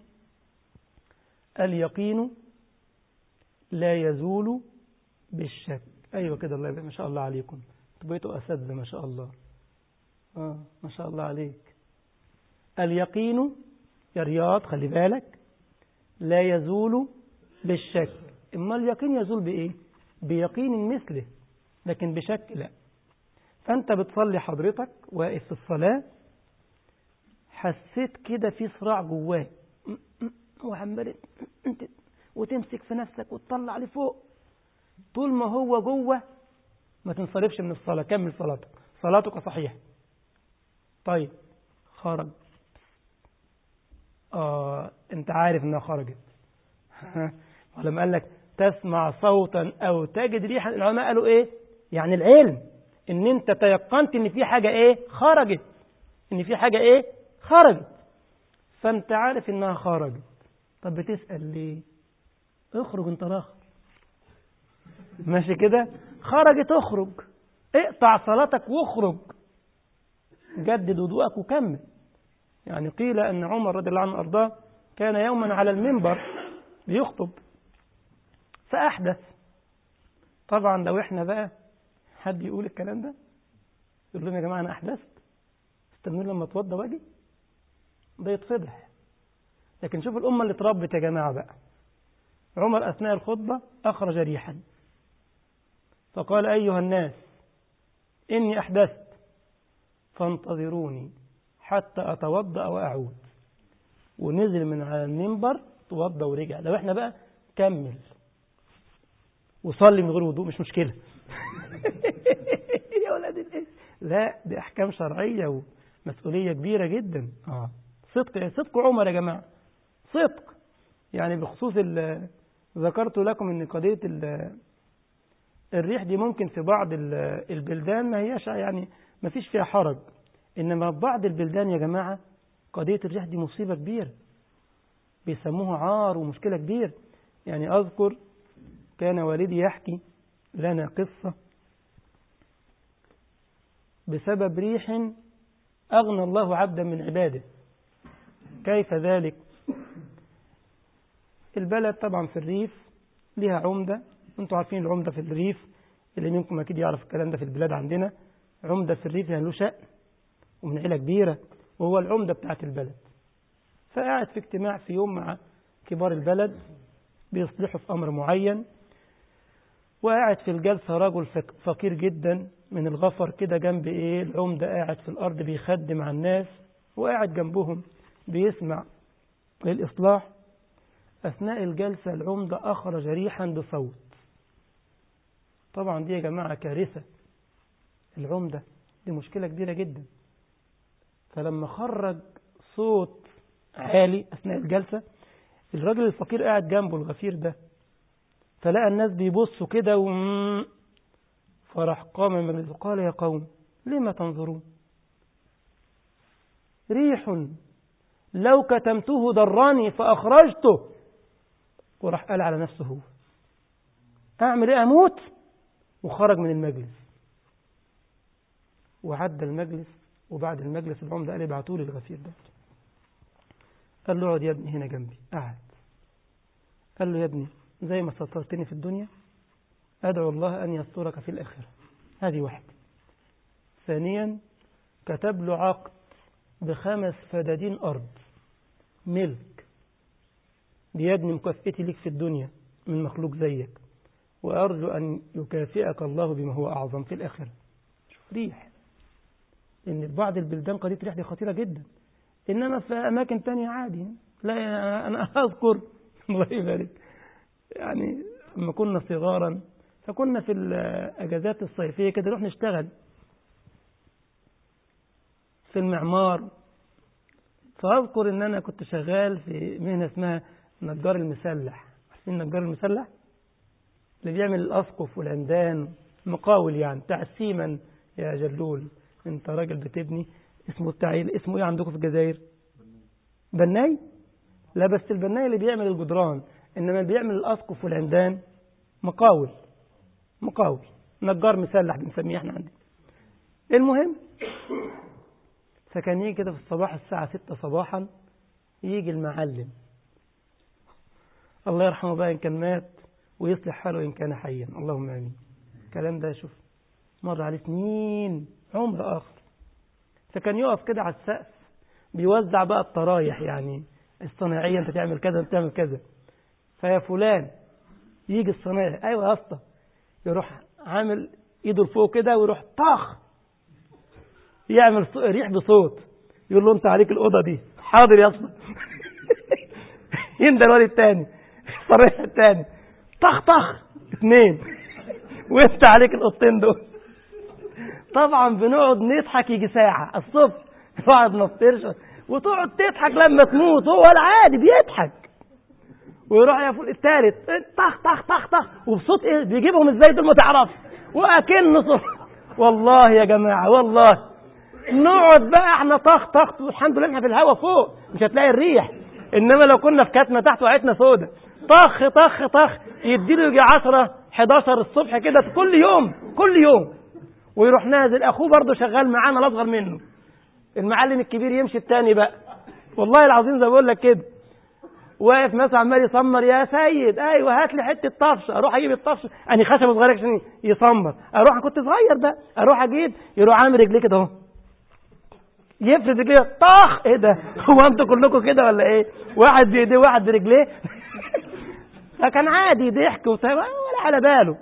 اليقين لا يزول بالشك. أيوة كده، الله يبقى ما شاء الله عليكم، بقيتوا أساتذة ما شاء الله. آه ما شاء الله عليك. اليقين يا رياض خلي بالك لا يزول بالشك. إما اليقين يزول بإيه؟ بيقين مثله، لكن بشك لا. فأنت بتصلي حضرتك واقف في الصلاة، حسيت كده في صراع جواك وعمال انت وتمسك في نفسك وتطلع لفوق. طول ما هو جوه ما تنصرفش من الصلاة، كمل صلاتك، صلاتك صحيحة. طيب خرج، آه انت عارف انها خرجت ولما قال لك تسمع صوتا او تجد ريحا، العلماء قالوا ايه؟ يعني العلم ان انت تيقنت ان في حاجة ايه خرجت، ان في حاجة ايه خرجت، فانت عارف انها خرجت. طب بتسأل ليه؟ اخرج انت راخر، ماشي كده؟ خرجت اخرج، اقطع صلاتك واخرج، جدد وضوءك وكمل. يعني قيل ان عمر رضي الله عنه وارضاه كان يوما على المنبر بيخطب فاحدث. طبعا لو احنا بقى حد يقول الكلام ده يقول لهم يا جماعه انا احدثت، استنوا لما اتوضى واجي، ده يتفضح. لكن شوف الامه اللي اتربت يا جماعه بقى. عمر اثناء الخطبه اخرج ريحا فقال ايها الناس اني احدثت فانتظروني حتى اتوضا واعود، ونزل من على المنبر توضى ورجع. لو احنا بقى كمل وصلي من غير وضوء مش مشكله يا ولاد الايه، لا دي احكام شرعيه ومسؤوليه كبيره جدا. اه صدق صدق عمر يا جماعه، صدق. يعني بخصوص ذكرت لكم ان قضيه الريح دي ممكن في بعض البلدان ما هياش يعني ما فيش فيها حرج، انما في بعض البلدان يا جماعه قضيه الريح دي مصيبه كبيره، بيسموها عار ومشكله كبيره. يعني اذكر كان والدي يحكي لنا قصه بسبب ريح أغنى الله عبدا من عباده. كيف ذلك؟ البلد طبعا في الريف لها عمدة، انتوا عارفين العمدة في الريف، اللي منكم أكيد يعرف الكلام ده في البلاد عندنا. عمدة في الريف له شأن ومن عيلة كبيرة وهو العمدة بتاعت البلد. فقاعد في اجتماع في يوم مع كبار البلد بيصلحوا في أمر معين، وقاعد في الجلسة رجل فقير جدا من الغفر كده جنب ايه العمدة، قاعد في الأرض بيخدم على الناس وقاعد جنبهم بيسمع للإصلاح. أثناء الجلسة العمدة أخرج ريحا بصوت. طبعا دي يا جماعة كارثة، العمدة دي مشكلة كبيرة جدا. فلما خرج صوت عالي أثناء الجلسة، الراجل الفقير قاعد جنبه الغفير ده فلقى الناس بيبصوا كده و... فراح قام من المجلس وقال يا قوم لما تنظرون؟ ريح لو كتمته ضراني فأخرجته. وراح قال على نفسه هو أعمل إيه أموت؟ وخرج من المجلس وعدى المجلس. وبعد المجلس العمدة قال ابعتوا لي الغفير ده. قال له اقعد يا ابني هنا جنبي. قعد قال له يا ابني زي ما سترتني في الدنيا أدعو الله أن يسترك في الآخرة. هذه واحدة. ثانيا كتب له عقد بخمس فدادين أرض ملك، بيبني مكافئتي لك في الدنيا من مخلوق زيك، وأرجو أن يكافئك الله بما هو أعظم في الآخرة. شوف ريح، إن في بعض البلدان قضية ريح دي خطيرة جدا، إنما في أماكن تانية عادي. لا أنا أذكر الله يبارك يعني لما كنا صغارا فكنا في الأجازات الصيفية كده نروح نشتغل في المعمار. فأذكر إن أنا كنت شغال في مهنة اسمها نجار المسلح. عارفين النجار المسلح اللي بيعمل الأسقف والعمدان، مقاول يعني بتاع السيمن. يا جلول أنت راجل بتبني، اسمه التعيل اسمه إيه عندكم في الجزائر؟ بناي؟ لا بس البناي اللي بيعمل الجدران، إنما اللي بيعمل الأسقف والعمدان مقاول. مقاول نجار مسلح بنسميه احنا عندنا. المهم فكان يجي كده في الصباح الساعة ستة صباحا يجي المعلم، الله يرحمه بقى إن كان مات ويصلح حاله إن كان حيا، اللهم آمين. الكلام ده شوف مر عليه سنين عمر آخر. فكان يقف كده على السقف بيوزع بقى الطرايح يعني الصناعية، أنت تعمل كذا أنت تعمل كذا. فيا فلان يجي الصنايعي، أيوة يا اسطى، يروح عامل إيده لفوق كده ويروح طخ يعمل ريح بصوت، يقول له انت عليك الأوضة دي. حاضر يا اسطى. يندى الواد التاني، صريح التاني، طخ طخ اثنين، وانت عليك القطين دول. طبعا بنقعد نضحك يجي ساعة الصبح، نقعد نفطرش وتقعد تضحك لما تموت. هو العادي بيضحك، ويروح يقول الثالث طخ طخ طخ طخ، وبصوت ايه بيجيبهم ازاي دول ما تعرفش، واكن صوت. والله يا جماعة والله نقعد بقى احنا طخ طخ، والحمد لله احنا في الهواء فوق مش هتلاقي الريح، انما لو كنا في كتمة تحت وقعتنا سودة. طخ طخ طخ يديله يجي عشرة حداشر الصبح كده كل يوم كل يوم، ويروح نازل. اخوه برضه شغال معانا الاصغر منه، المعلم الكبير يمشي التاني بقى. والله العظيم زي بقول لك كده، واقف مثلا عمال يصمر، يا سيد ايوه هات لي حته طفش، اروح اجيب الطفش اني خشبه صغيره عشان يصمر، اروح كنت صغير بقى اروح اجيب، يروح عامل رجليه كده اهو، يفرد رجليه طخ. ايه ده؟ هو انتوا كلكم كده ولا ايه؟ واحد بايديه واحد برجليه. فكان عادي ضحك ولا على باله.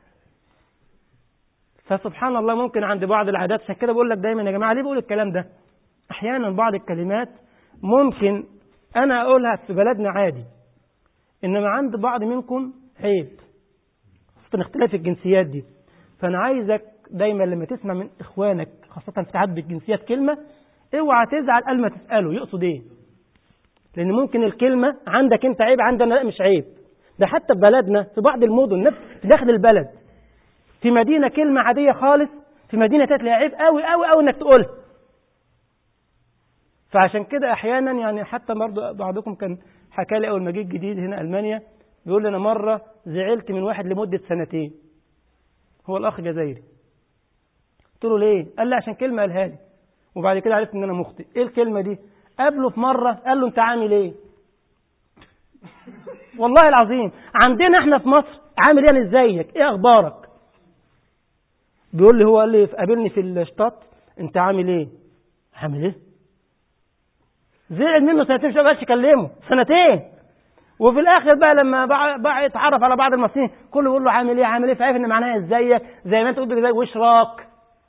فسبحان الله ممكن عند بعض العادات، عشان كده بقول لك دايما يا جماعه ليه بقول الكلام ده؟ احيانا بعض الكلمات ممكن انا اقولها في بلدنا عادي، انما عند بعض منكم عيب، خاصه اختلاف الجنسيات دي. فانا عايزك دايما لما تسمع من اخوانك خاصه في تعدد الجنسيات كلمه، اوعى تزعل قبل ما تساله يقصد ايه، لان ممكن الكلمه عندك انت عيب، عندنا لا مش عيب. ده حتى في بلدنا في بعض المدن نفس في داخل البلد، في مدينه كلمه عاديه خالص، في مدينه تلاقي عيب قوي قوي قوي انك تقولها. فعشان كده احيانا يعني حتى برضه بعضكم كان حكى لي اول ما جيت جديد هنا المانيا، بيقول لي انا مره زعلت من واحد لمده سنتين، هو الاخ جزائري. قلت له ليه؟ قال لي عشان كلمه قالها لي، وبعد كده عرفت ان انا مخطئ. ايه الكلمه دي؟ قابله في مره قال له انت عامل ايه؟ والله العظيم عندنا احنا في مصر عامل ايه؟ ازيك؟ ايه اخبارك؟ بيقول لي هو قال لي قابلني في الشطاط انت عامل ايه؟ عامل ايه؟ زعل منه سنتين مش بقاش يكلمه سنتين. وفي الاخر بقى لما بقى يتعرف على بعض المصريين كله يقول له عامل ايه عامل ايه، فعرف ان معناها ازيك، زي ما انت قلت زي وش راك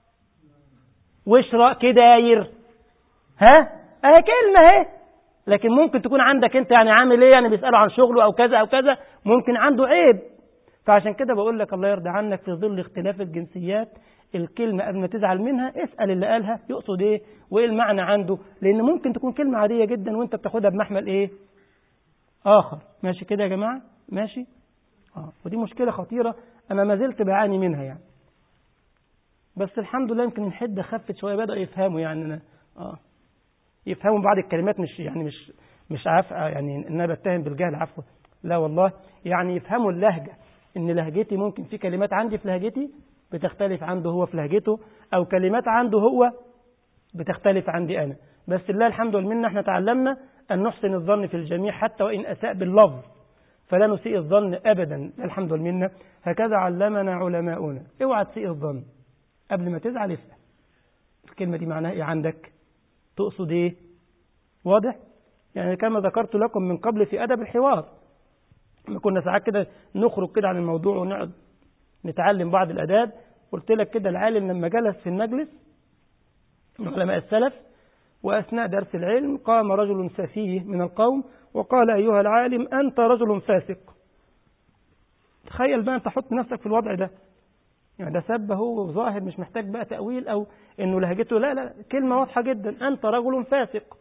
وش راك كده داير، ها اهي كلمه اهي. لكن ممكن تكون عندك انت يعني عامل ايه، يعني بيسالوا عن شغله او كذا او كذا، ممكن عنده عيب. فعشان كده بقول لك الله يرضى عنك في ظل اختلاف الجنسيات، الكلمة قبل ما تزعل منها اسأل اللي قالها يقصد ايه وايه المعنى عنده، لان ممكن تكون كلمة عادية جدا وانت بتاخدها بمحمل ايه اخر. ماشي كده يا جماعة؟ ماشي. اه ودي مشكلة خطيرة انا ما زلت بعاني منها يعني، بس الحمد لله يمكن الحدة خفت شوية، بدأوا يفهموا يعني أنا اه يفهموا بعض الكلمات، مش يعني مش مش عفوا يعني ان انا بتهم بالجهل عفوا، لا والله يعني يفهموا اللهجة، ان لهجتي ممكن في كلمات عندي في لهجتي بتختلف عنده هو في لهجته، او كلمات عنده هو بتختلف عندي انا. بس الله الحمد لله احنا تعلمنا ان نحسن الظن في الجميع حتى وان اساء باللفظ، فلا نسيء الظن ابدا الحمد لله. هكذا علمنا علماؤنا. اوعى تسيء الظن قبل ما تزعل، اسال الكلمه دي معناها ايه عندك، تقصد ايه، واضح؟ يعني كما ذكرت لكم من قبل في ادب الحوار، ما كنا ساعات كده نخرج كده عن الموضوع ونقعد نتعلم بعض الاداب. قلت لك كده العالم لما جلس في المجلس من علماء السلف، واثناء درس العلم قام رجل سفيه من القوم وقال ايها العالم انت رجل فاسق. تخيل بقى انت حط نفسك في الوضع ده، يعني ده سبه وظاهر مش محتاج بقى تأويل او انه لهجته، لا لا كلمة واضحة جدا، انت رجل فاسق.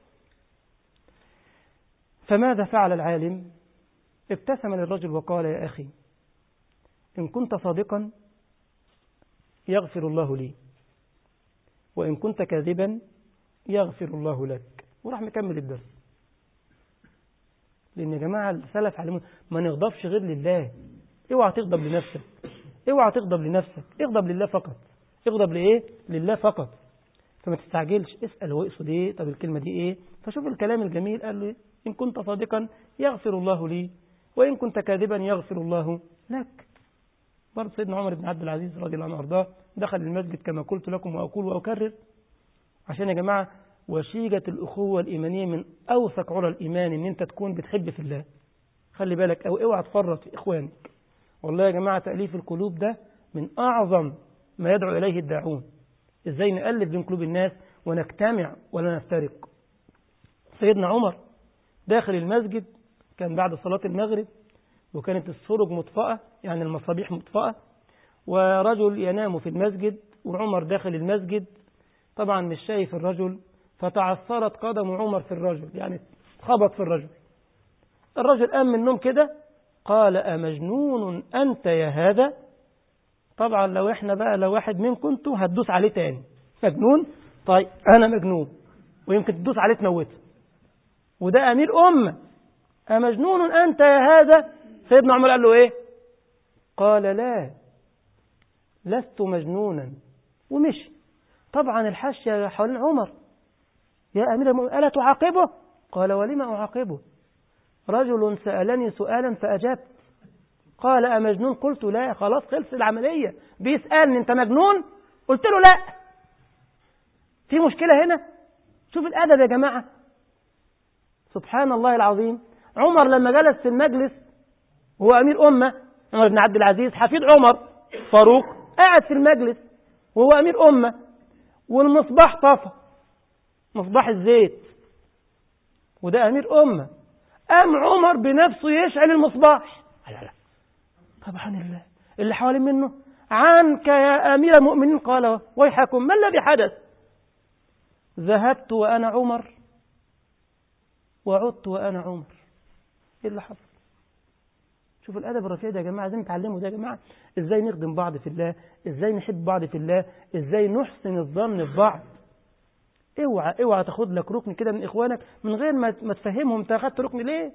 فماذا فعل العالم؟ ابتسم للرجل وقال يا أخي إن كنت صادقا يغفر الله لي، وإن كنت كاذبا يغفر الله لك، وراح مكمل الدرس. لأن يا جماعة السلف علمون ما نغضبش غير لله. اوعى تغضب لنفسك، اوعى تغضب لنفسك، اغضب لله فقط. اغضب لإيه؟ لله فقط. فما تستعجلش، اسأل هو يقصد إيه، طب الكلمة دي إيه. فشوف الكلام الجميل، قال له إن كنت صادقا يغفر الله لي، وإن كنت كاذبا يغفر الله لك. برضه سيدنا عمر بن عبد العزيز رضي الله عنه وارضاه دخل المسجد كما قلت لكم وأقول وأكرر، عشان يا جماعة وشيجة الأخوة الإيمانية من أوثق عرى الإيمان إن أنت تكون بتحب في الله. خلي بالك أو اوعى تفرط في إخوانك. والله يا جماعة تأليف القلوب ده من أعظم ما يدعو إليه الداعون. إزاي نألف بين قلوب الناس ونجتمع ولا نفترق. سيدنا عمر داخل المسجد، كان بعد صلاة المغرب وكانت السرج مطفأة، يعني المصابيح مطفأة، ورجل ينام في المسجد وعمر داخل المسجد، طبعا مش شايف الرجل، فتعثرت قدم عمر في الرجل، يعني خبط في الرجل. الرجل قام من النوم كده قال: أمجنون أنت يا هذا؟ طبعا لو احنا بقى لو واحد منكم انتوا هتدوس عليه تاني. مجنون؟ طيب أنا مجنون، ويمكن تدوس عليه تموته، وده أمير أمة. أمجنون أنت يا هذا؟ سيدنا عمر قال له إيه؟ قال: لا، لست مجنونا، ومشي. طبعا الحاشية حوالين عمر: يا أمير المؤمنين ألا تعاقبه؟ قال: ولما أعاقبه؟ رجل سألني سؤالا فأجبت. قال: أمجنون؟ قلت: لا. خلاص خلص العملية. بيسألني أنت مجنون؟ قلت له لا. في مشكلة هنا؟ شوف الأدب يا جماعة، سبحان الله العظيم. عمر لما جلس في المجلس وهو أمير أمة، عمر بن عبد العزيز حفيد عمر فاروق، قاعد في المجلس وهو أمير أمة، والمصباح طفى، مصباح الزيت، وده أمير أمة. قام عمر بنفسه يشعل المصباح. لا لا، طبعا الله اللي حوالين منه: عنك يا أمير المؤمنين. قال: ويحكم، ما الذي حدث؟ ذهبت وأنا عمر وعدت وأنا عمر. إيه اللي حصل؟ شوف الأدب الرفيع ده يا جماعة، عايزين نتعلمه ده يا جماعة. إزاي نخدم بعض في الله، إزاي نحب بعض في الله، إزاي نحسن الظن في بعض. اوعى اوعى تاخد لك ركن كده من إخوانك من غير ما ما تفهمهم أنت أخدت ركن ليه.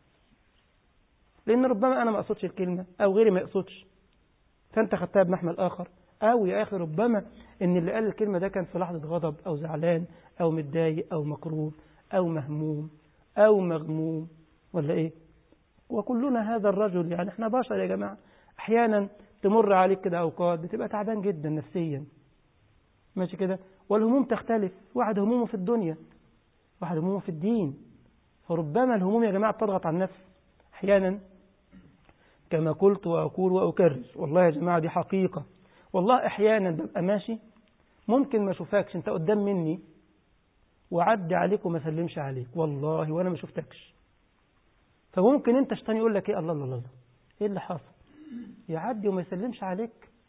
لأن ربما أنا ما أقصدش الكلمة أو غيري ما يقصدش، فأنت خدتها بمحمل آخر. أو يا أخي ربما إن اللي قال الكلمة ده كان في لحظة غضب أو زعلان أو متضايق أو مكروه أو مهموم أو مغموم ولا إيه. وكلنا هذا الرجل، يعني احنا بشر يا جماعة. أحيانا تمر عليك كده أوقات بتبقى تعبان جدا نفسيا، ماشي كده، والهموم تختلف. واحد همومه في الدنيا، واحد همومه في الدين. فربما الهموم يا جماعة تضغط على النفس أحيانا، كما قلت وأقول وأكرر، والله يا جماعة دي حقيقة. والله أحيانا ببقى ماشي ممكن ما أشوفكش، أنت قدام مني، وعدي عليك وما سلمش عليك والله وأنا ما شفتكش. فممكن أنت شيطان يقول لك إيه، الله الله الله إيه اللي حصل؟ يعدي وما يسلمش عليك،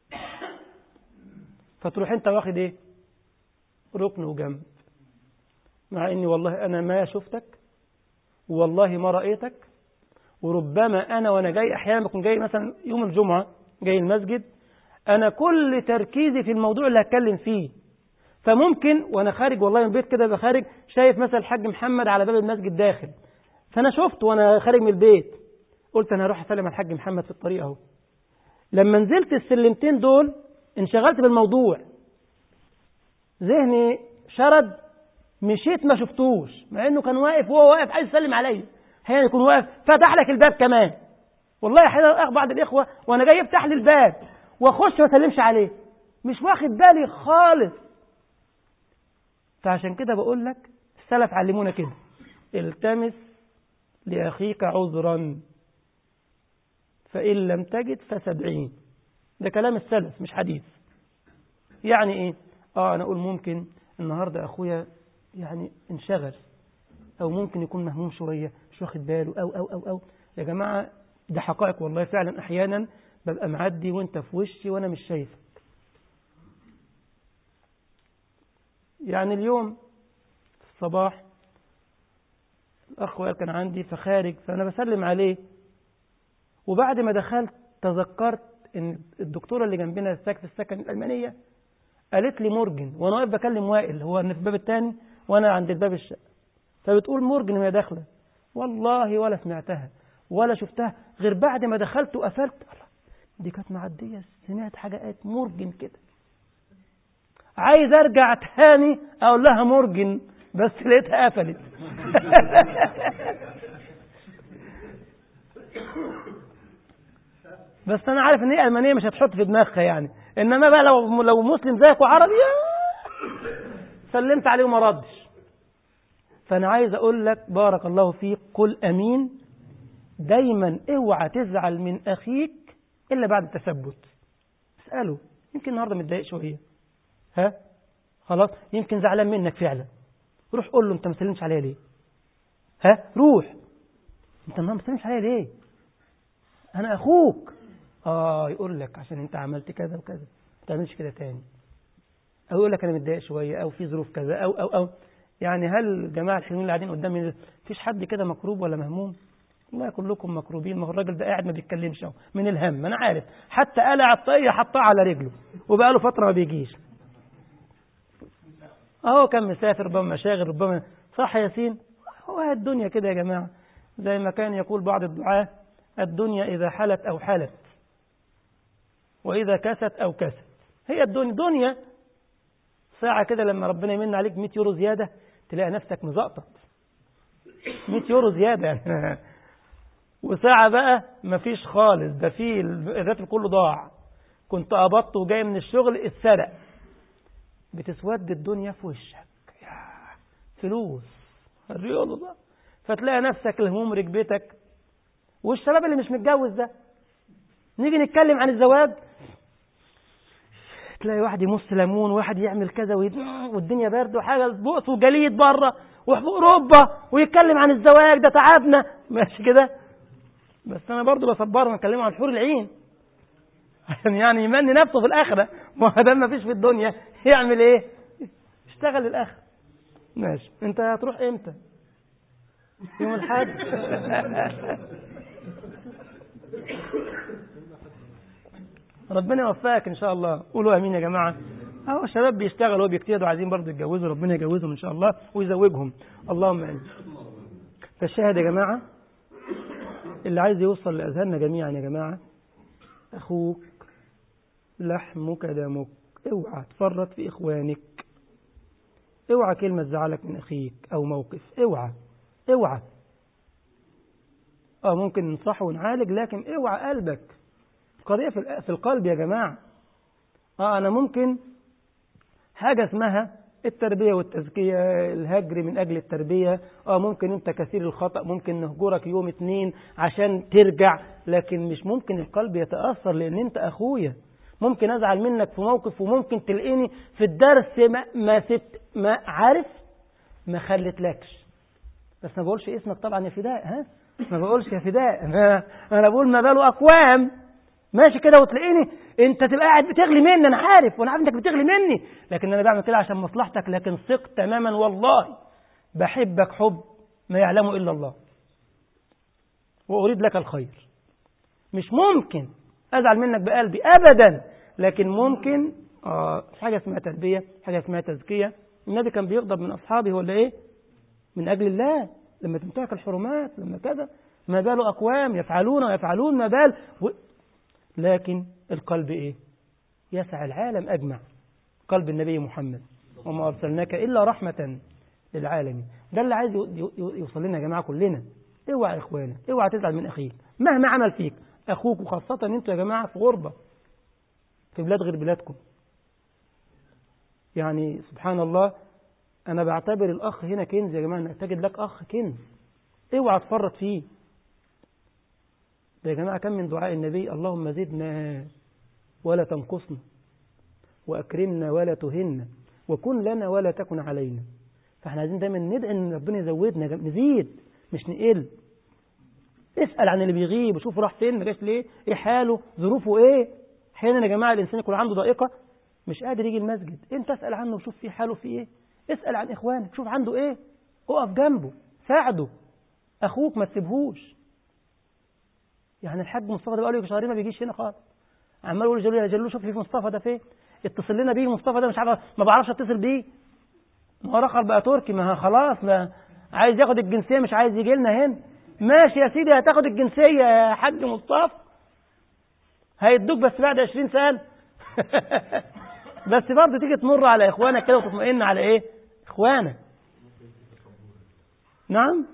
فتروح أنت واخد إيه؟ ركن وجنب، مع إني والله أنا ما شفتك والله ما رأيتك. وربما أنا وأنا جاي أحيانا بكون جاي مثلا يوم الجمعة جاي المسجد، أنا كل تركيزي في الموضوع اللي هتكلم فيه. فممكن وأنا خارج والله من البيت كده بخارج شايف مثلا الحاج محمد على باب المسجد داخل، فأنا شفت وأنا خارج من البيت قلت أنا هروح أسلم على الحاج محمد في الطريق أهو. لما نزلت السلمتين دول انشغلت بالموضوع، ذهني شرد، مشيت ما شفتوش، مع إنه كان واقف وهو واقف عايز يسلم عليا. أحيانا يكون واقف فتح لك الباب كمان، والله أحيانا بعض الإخوة وأنا جاي يفتح لي الباب وأخش ما أسلمش عليه، مش واخد بالي خالص. فعشان كده بقول لك السلف علمونا كده: التمس لأخيك عذرا فإن لم تجد فسبعين. ده كلام السلف مش حديث. يعني إيه؟ آه أنا أقول ممكن النهاردة أخويا يعني انشغل، أو ممكن يكون مهموم شوية مش واخد باله، أو أو أو أو يا جماعة ده حقائق والله. فعلا أحيانا ببقى معدي وانت في وشي وانا مش شايفك. يعني اليوم في الصباح الأخ وائل كان عندي فخارج، فأنا بسلم عليه، وبعد ما دخلت تذكرت ان الدكتورة اللي جنبنا في السكن الألمانية قالت لي مورجن، وانا واقف بكلم وائل هو في الباب الثاني وانا عند الباب الشقة، فبتقول مورجن وهي داخلة. والله ولا سمعتها ولا شفتها غير بعد ما دخلت وقفلت، دي كانت معدية سمعت حاجات مورجن كده، عايز ارجع تاني اقول لها مورجن بس لقيتها قفلت. بس انا عارف ان هي المانيه مش هتحط في دماغها يعني، انما بقى لو لو مسلم زيك وعربي سلمت عليه وما ردش. فانا عايز اقول لك بارك الله فيك، قل امين. دايما اوعى تزعل من اخيك الا بعد التثبت. اساله، يمكن النهارده متضايق شويه، ها خلاص يمكن زعلان منك فعلا، روح قول له انت ما سلمش عليا ليه؟ ها روح انت ما سلمش عليا ليه؟ انا اخوك. اه يقول لك عشان انت عملت كذا وكذا ما تعملش كده تاني، او يقول لك انا متضايق شويه، او في ظروف كذا، او او او يعني هل الجماعه الحلوين اللي قاعدين قدامي مفيش حد كده مكروب ولا مهموم؟ والله كلكم مكروبين. ما هو الراجل ده قاعد ما بيتكلمش اهو من الهم، انا عارف، حتى قلع الطاقيه حطها على رجله وبقى له فتره ما بيجيش اهو، كان مسافر ربما مشاغل ربما، صح يا ياسين؟ هو الدنيا كده يا جماعه، زي ما كان يقول بعض الدعاة: الدنيا إذا حلت أو حلت، وإذا كست أو كست. هي الدنيا دنيا ساعة كده لما ربنا يمن عليك مئة يورو زيادة تلاقي نفسك مزقطط مئة يورو زيادة يعني. وساعة بقى مفيش خالص، ده في الراتب كله ضاع، كنت قبضت وجاي من الشغل اتسرق، بتسود الدنيا في وشك، فلوس الرياضة بقى، فتلاقي نفسك الهموم ركبتك. والشباب اللي مش متجوز ده، نيجي نتكلم عن الزواج تلاقي واحد يمص ليمون وواحد يعمل كذا والدنيا برد وحاجة بؤس وجليد بره وفي أوروبا ويتكلم عن الزواج ده تعبنا، ماشي كده. بس أنا برضو بصبرنا نتكلم عن حور العين عشان يعني يمني نفسه في الآخرة، ما دام ما فيش في الدنيا يعمل إيه؟ اشتغل الآخرة. ماشي، أنت هتروح إمتى؟ يوم الحد. ربنا يوفقك إن شاء الله. قولوا أمين يا جماعة. أهو الشباب بيشتغلوا وبيجتهدوا، عايزين برضه يتجوزوا، ربنا يجوزهم إن شاء الله ويزوجهم، اللهم آمين. فالشاهد يا جماعة اللي عايز يوصل لأذهاننا جميعا يا جماعة: أخوك لحمك دمك، اوعى تفرط في إخوانك، اوعى كلمة تزعلك من أخيك أو موقف، اوعى اوعى اه ممكن ننصح ونعالج، لكن اوعى قلبك. قضية في القلب يا جماعة. اه انا ممكن حاجة اسمها التربية والتزكية، الهجر من اجل التربية، اه ممكن انت كثير الخطأ، ممكن نهجرك يوم اتنين عشان ترجع، لكن مش ممكن القلب يتأثر، لان انت اخويا. ممكن ازعل منك في موقف، وممكن تلاقيني في الدرس ما ما, ست ما عارف ما خلتلكش، بس ما بقولش اسمك طبعا يا فداء، ها ما بقولش يا فداء، انا بقول ما باله اقوام ماشي كده، وتلاقيني انت تبقى قاعد بتغلي مني، انا عارف وانا عارف انك بتغلي مني، لكن انا بعمل كده عشان مصلحتك، لكن ثق تماما والله بحبك حب ما يعلمه الا الله، واريد لك الخير. مش ممكن ازعل منك بقلبي ابدا، لكن ممكن اه حاجه اسمها تربيه، حاجه اسمها تزكيه. النبي كان بيغضب من اصحابه ولا ايه؟ من اجل الله، لما تنتهك الحرمات، لما كذا، ما بال اقوام يفعلون ويفعلون ما بال و... لكن القلب ايه؟ يسع العالم اجمع، قلب النبي محمد: وما ارسلناك الا رحمه للعالمين. ده اللي عايز يوصل لنا يا جماعه كلنا. اوعى اخوانا، اوعى تزعل من اخيك مهما عمل فيك اخوك، وخاصه انتوا يا جماعه في غربه في بلاد غير بلادكم. يعني سبحان الله، أنا بعتبر الأخ هنا كنز يا جماعة، أنك تجد لك أخ كنز، اوعى تفرط فيه. يا جماعة كم من دعاء النبي: اللهم زدنا ولا تنقصنا، وأكرمنا ولا تهنا، وكن لنا ولا تكن علينا. فاحنا عايزين دايما ندعي أن ربنا يزودنا، نزيد مش نقل. اسأل عن اللي بيغيب وشوف راح فين، ما جاش ليه، ايه حاله، ظروفه ايه. احيانا يا جماعة الإنسان يكون عنده ضائقة مش قادر يجي المسجد، انت اسأل عنه وشوف فيه حاله فيه ايه. اسأل عن إخوانك، شوف عنده إيه، اقف جنبه، ساعده. أخوك ما تسيبهوش. يعني الحاج مصطفى ده بقاله يجي شهرين ما بيجيش هنا خالص، عمال يقول جلو يا جلو شوف في مصطفى ده فين، اتصل لنا بيه مصطفى ده، مش عارف، ما بعرفش اتصل بيه، ما هو رخر بقى تركي، ما خلاص ما عايز ياخد الجنسية، مش عايز يجي لنا هنا. ماشي يا سيدي، هتاخد الجنسية يا حاج مصطفى، هيدوك بس بعد عشرين سنة. بس برضه تيجي تمر على إخوانك كده وتطمئن على إيه؟ إخوانك. نعم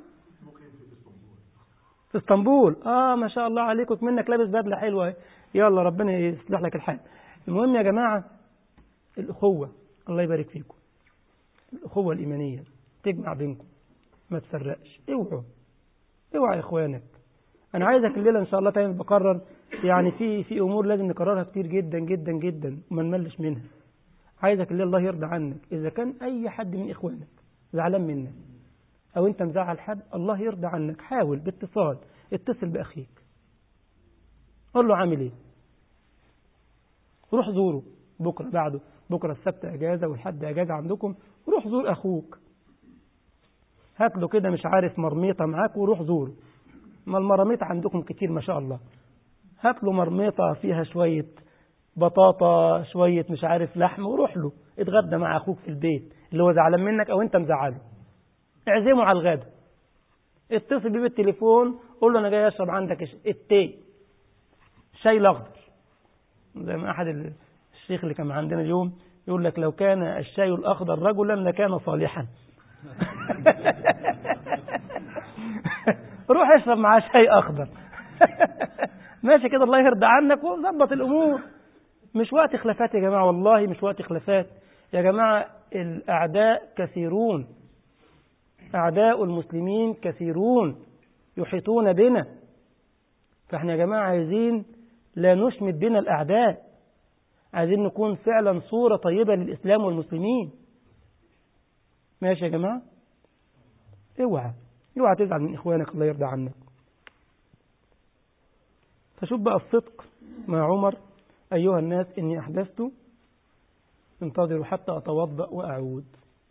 في اسطنبول. آه ما شاء الله عليك، ومنك لابس بدلة حلوة، يلا ربنا يصلح لك الحال. المهم يا جماعة الأخوة، الله يبارك فيكم، الأخوة الإيمانية تجمع بينكم، ما تفرقش. اوعوا اوعى يا إخوانك. أنا عايزك الليلة إن شاء الله تاني بقرر، يعني في في أمور لازم نكررها كتير جدا جدا جدا وما نملش منها. عايزك اللي الله يرضى عنك. إذا كان أي حد من إخوانك زعلان منك أو أنت مزعل حد، الله يرضى عنك، حاول باتصال، اتصل بأخيك، قل له عامل إيه، روح زوره بكرة بعده، بكرة السبت أجازة والحد أجازة عندكم، روح زور أخوك، هات له كده مش عارف مرميطة معاك وروح زوره. ما المراميط عندكم كتير ما شاء الله، هات له مرميطة فيها شوية بطاطا شوية مش عارف لحم وروح له اتغدى مع أخوك في البيت اللي هو زعلان منك أو أنت مزعله، اعزمه على الغدا، اتصل بيه بالتليفون قول له أنا جاي أشرب عندك التي الشاي الأخضر، زي ما أحد الشيخ اللي كان عندنا اليوم يقول لك لو كان الشاي الأخضر رجلا لكان صالحا. روح اشرب معاه شاي أخضر. ماشي كده، الله يرضى عنك وظبط الأمور. مش وقت خلافات يا جماعة، والله مش وقت خلافات يا جماعة. الأعداء كثيرون، أعداء المسلمين كثيرون يحيطون بنا، فإحنا يا جماعة عايزين لا نشمت بنا الأعداء، عايزين نكون فعلا صورة طيبة للإسلام والمسلمين. ماشي يا جماعة، اوعى اوعى تزعل من إخوانك، الله يرضى عنك. فشوف بقى الصدق مع عمر: أيها الناس إني أحدثت، انتظروا حتى أتوضأ وأعود.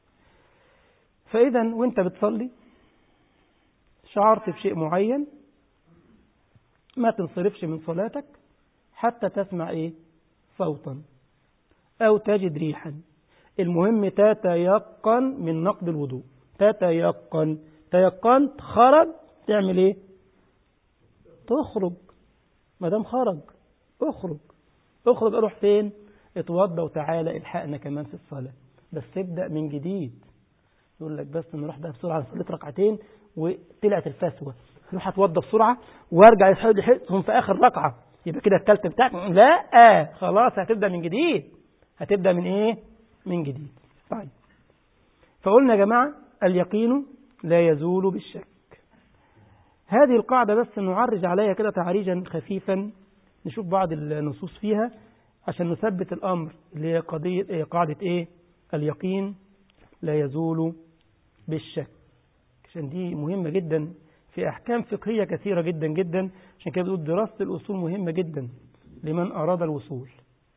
فإذا وانت بتصلي شعرت بشيء معين، ما تنصرفش من صلاتك حتى تسمع إيه؟ صوتا أو تجد ريحا. المهم تتيقن من نقض الوضوء، تتيقن، تيقنت خرج تعمل إيه؟ تخرج. ما دام خرج اخرج، اخرج اروح فين؟ اتوضى وتعالى الحقنا كمان في الصلاة، بس ابدأ من جديد. يقول لك بس نروح بقى بسرعة، صليت ركعتين وطلعت الفسوة، روح اتوضى بسرعة وارجع يحطهم في آخر ركعة، يبقى كده الثالث بتاعك. لا خلاص، هتبدأ من جديد. هتبدأ من ايه؟ من جديد. طيب، فقلنا يا جماعة اليقين لا يزول بالشك. هذه القاعدة بس نعرج عليها كده تعريجا خفيفا، نشوف بعض النصوص فيها عشان نثبت الأمر، اللي هي قضية قاعدة إيه؟ اليقين لا يزول بالشك، عشان دي مهمة جدا في أحكام فقهية كثيرة جدا جدا. عشان كده بقول دراسة الأصول مهمة جدا لمن أراد الوصول،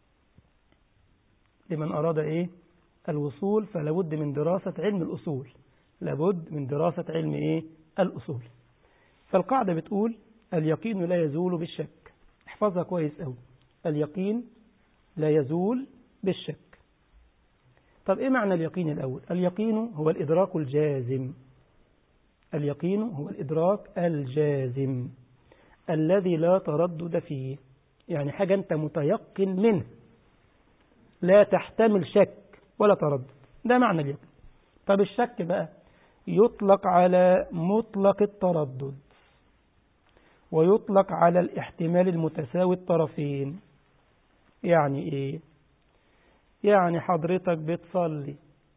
لمن أراد إيه؟ الوصول، فلابد من دراسة علم الأصول، لابد من دراسة علم إيه؟ الأصول. فالقاعدة بتقول اليقين لا يزول بالشك، احفظها كويس أوي، اليقين لا يزول بالشك. طب إيه معنى اليقين الأول؟ اليقين هو الإدراك الجازم، اليقين هو الإدراك الجازم الذي لا تردد فيه، يعني حاجة أنت متيقن منه لا تحتمل شك ولا تردد، ده معنى اليقين. طب الشك بقى يطلق على مطلق التردد، ويطلق على الاحتمال المتساوي الطرفين. يعني إيه؟ يعني حضرتك بتصلي،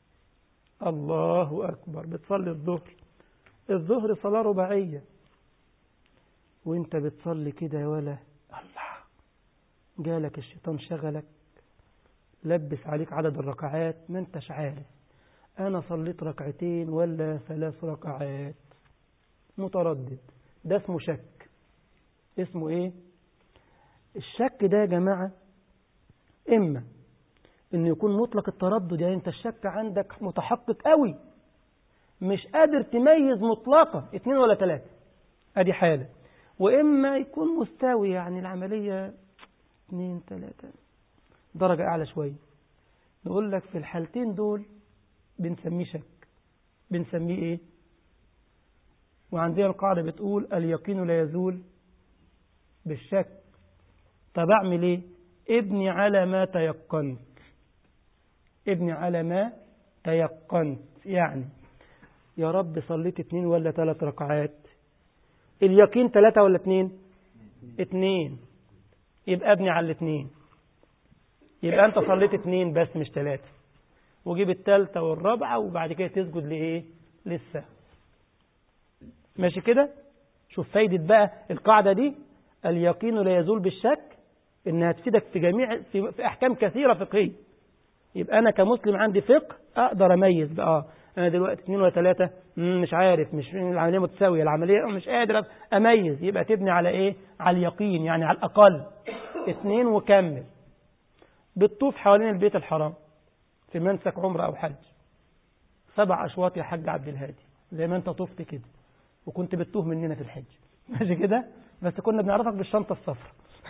الله أكبر، بتصلي الظهر، الظهر صلاة رباعية، وانت بتصلي كده يا ولا الله، جالك الشيطان شغلك، لبس عليك عدد الركعات ما انتش عارف، أنا صليت ركعتين ولا ثلاث ركعات، متردد، ده اسمه شك. اسمه ايه؟ الشك ده يا جماعة إما إنه يكون مطلق التردد، يعني أنت الشك عندك متحقق قوي، مش قادر تميز مطلقة اتنين ولا ثلاثة، ادي حالة. وإما يكون مستوي، يعني العملية اتنين ثلاثة درجة أعلى شوية. نقول لك في الحالتين دول بنسميه شك، بنسميه إيه؟ وعندنا القاعدة بتقول اليقين لا يزول بالشك. طب أعمل إيه؟ ابني على ما تيقنت، ابني على ما تيقنت. يعني يا رب صليت اتنين ولا ثلاث ركعات، اليقين ثلاثة ولا اتنين؟ اتنين، يبقى ابني على الاتنين، يبقى أنت صليت اتنين بس مش ثلاثة، وجيب الثالثة والرابعة وبعد كده تسجد لإيه؟ لسه. ماشي كده؟ شوف فايدة بقى القاعدة دي، اليقين لا يزول بالشك، إنها تفيدك في جميع في, في أحكام كثيرة فقهية. يبقى أنا كمسلم عندي فقه أقدر أميز بقى أنا دلوقتي اثنين ولا ثلاثة مش عارف، مش العملية متساوية، العملية مش قادر أميز، يبقى تبني على إيه؟ على اليقين، يعني على الأقل اثنين وكمل. بتطوف حوالين البيت الحرام في منسك عمرة أو حج سبع أشواط يا حاج عبد الهادي، زي ما أنت طفت كده وكنت بتوه مننا في الحج، ماشي كده، بس كنا بنعرفك بالشنطة الصفراء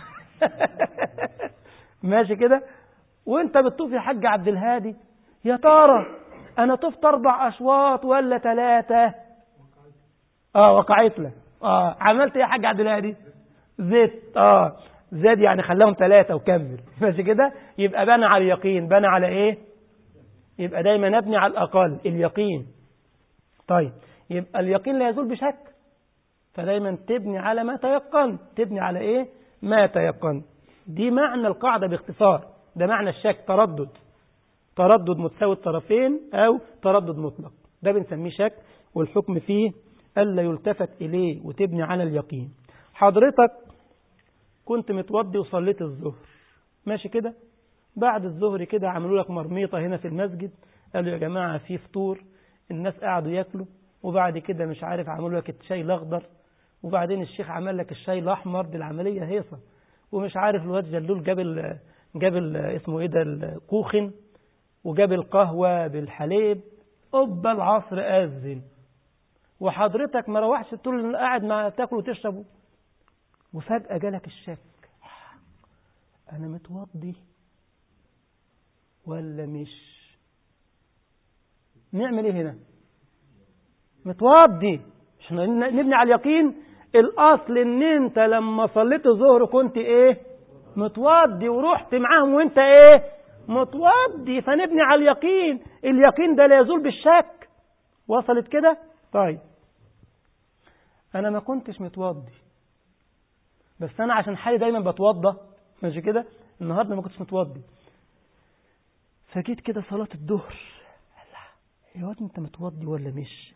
ماشي كده. وانت بتطوف يا حاج عبد الهادي، يا ترى انا طفت اربع اشواط ولا ثلاثة؟ اه وقعت لك. اه عملت ايه يا حاج عبد الهادي؟ زدت. اه زاد يعني خلاهم ثلاثة وكمل، ماشي كده. يبقى بنى على اليقين، بنى على ايه؟ يبقى دايما نبني على الاقل اليقين. طيب يبقى اليقين لا يزول بشك، فدايما تبني على ما تيقن، تبني على ايه؟ ما تيقن. دي معنى القاعدة باختصار، ده معنى الشك، تردد، تردد متساوي الطرفين أو تردد مطلق، ده بنسميه شك، والحكم فيه ألا يلتفت إليه وتبني على اليقين. حضرتك كنت متوضي وصليت الظهر، ماشي كده، بعد الظهر كده عملوا لك مرميطة هنا في المسجد، قالوا يا جماعة في فطور، الناس قعدوا ياكلوا، وبعد كده مش عارف عملوا لك الشاي الأخضر، وبعدين الشيخ عمل لك الشاي الأحمر، دي العملية هيصة، ومش عارف الواد جلول جاب ال جاب ال اسمه ايه ده الكوخن، وجاب القهوة بالحليب، قبل العصر أذن، وحضرتك ما روحش طول قاعد ما تاكل وتشرب، وفجأة جالك الشك، أنا متوضي ولا مش؟ نعمل ايه هنا؟ متوضي، مش نبني على اليقين. الأصل إن أنت لما صليت الظهر كنت إيه؟ متوضي، ورحت معاهم وأنت إيه؟ متوضي، فنبني على اليقين، اليقين ده لا يزول بالشك. وصلت كده؟ طيب أنا ما كنتش متوضي، بس أنا عشان حالي دايما بتوضى، ماشي كده، النهاردة ما كنتش متوضي، فجيت كده صلاة الظهر، يا واد أنت متوضي ولا مش؟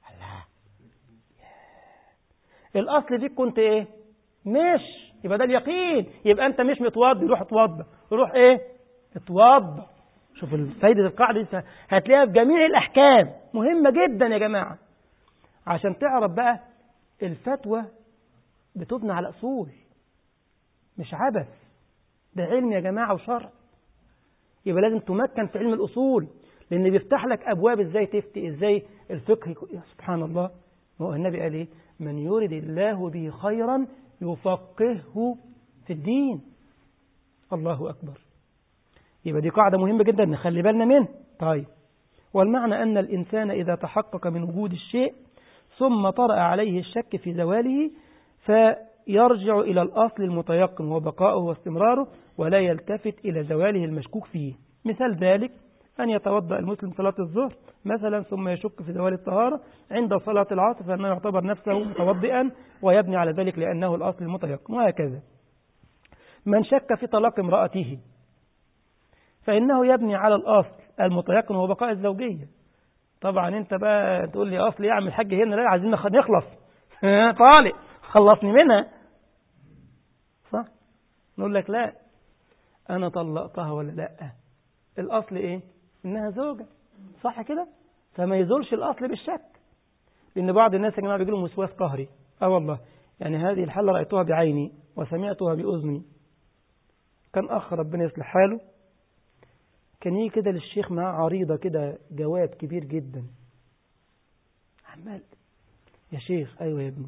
الأصل فيك كنت إيه؟ مش، يبقى ده اليقين، يبقى أنت مش متوضي، روح اتوضى، روح إيه؟ اتوضى. شوف فايدة القاعدة دي هتلاقيها في جميع الأحكام، مهمة جدا يا جماعة، عشان تعرف بقى الفتوى بتبنى على أصول، مش عبث، ده علم يا جماعة وشرع، يبقى لازم تمكن في علم الأصول، لأن بيفتح لك أبواب إزاي تفتي، إزاي الفقه. يا سبحان الله، هو النبي قال إيه؟ من يرد الله به خيرا يفقهه في الدين. الله أكبر. يبقى دي قاعدة مهمة جدا نخلي بالنا منها. طيب، والمعنى أن الإنسان إذا تحقق من وجود الشيء ثم طرأ عليه الشك في زواله فيرجع إلى الأصل المتيقن وبقائه واستمراره، ولا يلتفت إلى زواله المشكوك فيه. مثال ذلك أن يتوضأ المسلم صلاة الظهر مثلا ثم يشك في زوال الطهارة عند صلاة العصر، فإنه يعتبر نفسه متوضئا ويبني على ذلك لأنه الأصل المتيقن. وهكذا من شك في طلاق امرأته فإنه يبني على الأصل المتيقن وهو بقاء الزوجية. طبعا أنت بقى تقول لي أصل يعمل الحاج هنا، لا عايزين نخلص طالق خلصني منها، صح؟ نقول لك لا، أنا طلقتها ولا لا، الأصل إيه؟ إنها زوجة، صح كده؟ فما يزولش الأصل بالشك، لأن بعض الناس يا جماعة بيجي لهم وسواس قهري. أه والله، يعني هذه الحالة رأيتها بعيني وسمعتها بأذني. كان أخ ربنا يصلح حاله، كان يجي كده للشيخ معاه عريضة كده، جواب كبير جدا، عمال يا شيخ، أيوة يا ابني،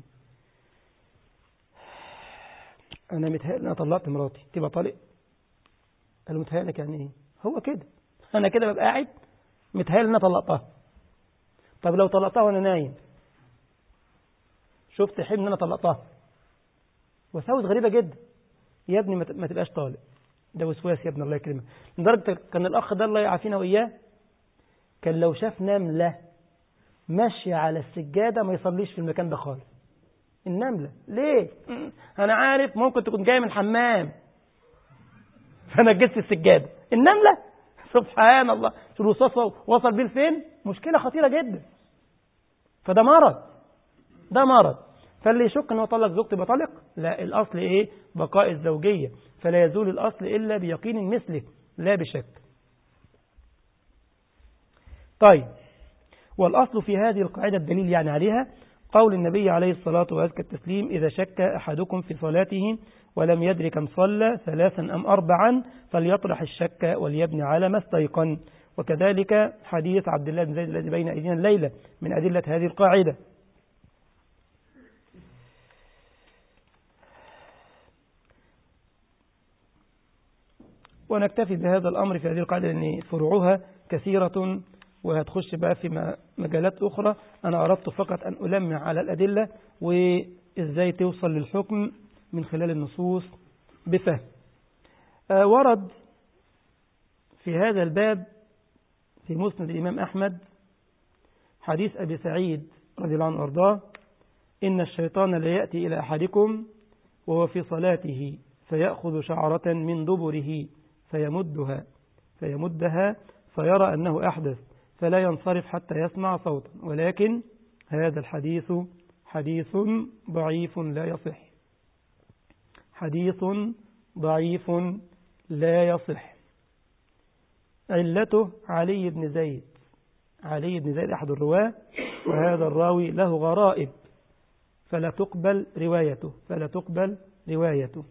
أنا متهيألي أنا طلقت مراتي، تبقى طالق؟ قال له متهيألك يعني إيه؟ هو كده، أنا كده ببقى قاعد متهيألي أنا طلقتها. طب لو طلقتها وأنا نايم، شفت حلم أن أنا طلقتها، وساوس غريبة جدا، يا ابني ما تبقاش طالق، ده وسواس يا ابني الله يكرمك. لدرجة كان الأخ ده الله يعافينا وإياه، كان لو شاف نملة ماشية على السجادة ما يصليش في المكان ده خالص. النملة ليه؟ أنا عارف ممكن تكون جاية من حمام فنجست السجادة، النملة سبحان الله، شو الوصف وصل بيه لفين؟ مشكلة خطيرة جدا. فده مرض، ده مرض. فاللي يشك أنه طلق زوجته بطلق، لا، الأصل إيه؟ بقاء الزوجية، فلا يزول الأصل إلا بيقين مثله لا بشك. طيب، والأصل في هذه القاعدة الدليل يعني عليها قول النبي عليه الصلاة وأزكى التسليم: إذا شك أحدكم في صلاته ولم يدري كم صلى ثلاثا أم أربعا فليطرح الشك وليبني على ما استيقن. وكذلك حديث عبد الله بن زيد الذي بين أيدينا الليلة من أدلة هذه القاعدة. ونكتفي بهذا الأمر في هذه القاعدة لأن فروعها كثيرة وهتخش بقى في مجالات أخرى. أنا أردت فقط أن ألمع على الأدلة وإزاي توصل للحكم من خلال النصوص بفهم. آه ورد في هذا الباب في مسند الإمام أحمد حديث أبي سعيد رضي الله عنه وارضاه: إن الشيطان لا يأتي إلى أحدكم وهو في صلاته فيأخذ شعرة من دبره فيمدها فيمدها فيرى أنه أحدث فلا ينصرف حتى يسمع صوتا، ولكن هذا الحديث حديث ضعيف لا يصح. حديث ضعيف لا يصح. علته علي بن زيد علي بن زيد أحد الرواة، وهذا الراوي له غرائب فلا تقبل روايته فلا تقبل روايته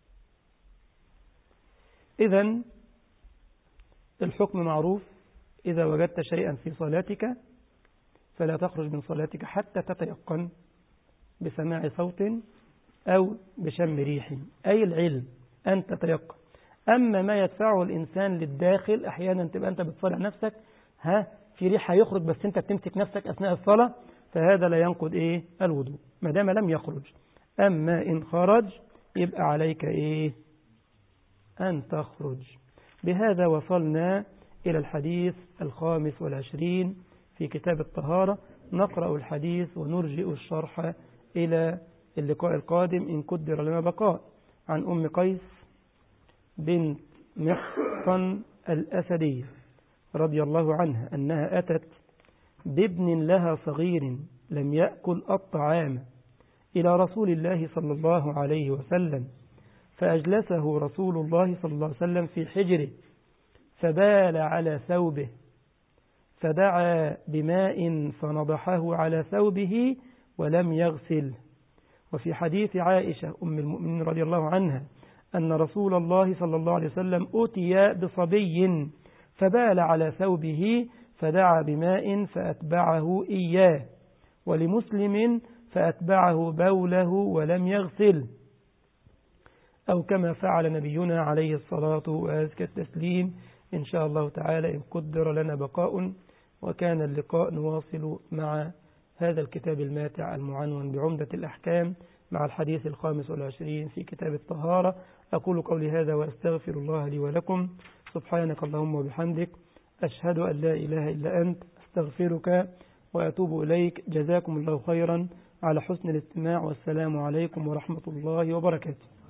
إذن الحكم معروف: إذا وجدت شيئا في صلاتك فلا تخرج من صلاتك حتى تتيقن بسماع صوت أو بشم ريح، أي العلم أن تتيقن. أما ما يدفعه الإنسان للداخل، أحيانا تبقى أنت بتصلح نفسك ها في ريح يخرج بس أنت بتمسك نفسك أثناء الصلاة، فهذا لا ينقض إيه الوضوء ما دام لم يخرج. أما إن خرج يبقى عليك إيه أن تخرج. بهذا وصلنا إلى الحديث الخامس والعشرين في كتاب الطهارة. نقرأ الحديث ونرجئ الشرح إلى اللقاء القادم إن قدر لنا بقاء. عن أم قيس بنت محصن الأسدية رضي الله عنها أنها أتت بابن لها صغير لم يأكل الطعام إلى رسول الله صلى الله عليه وسلم، فأجلسه رسول الله صلى الله عليه وسلم في حجره فبال على ثوبه، فدعا بماء فنضحه على ثوبه ولم يغسل. وفي حديث عائشة أم المؤمنين رضي الله عنها أن رسول الله صلى الله عليه وسلم أتي بصبي فبال على ثوبه فدعا بماء فأتبعه إياه، ولمسلم فأتبعه بوله ولم يغسل، أو كما فعل نبينا عليه الصلاة وأزكى التسليم. إن شاء الله تعالى إن قدر لنا بقاء وكان اللقاء نواصل مع هذا الكتاب الماتع المعنون بعمدة الأحكام مع الحديث الخامس والعشرين في كتاب الطهارة. أقول قولي هذا وأستغفر الله لي ولكم. سبحانك اللهم وبحمدك، أشهد أن لا إله إلا أنت، أستغفرك وأتوب إليك. جزاكم الله خيرا على حسن الاستماع، والسلام عليكم ورحمة الله وبركاته.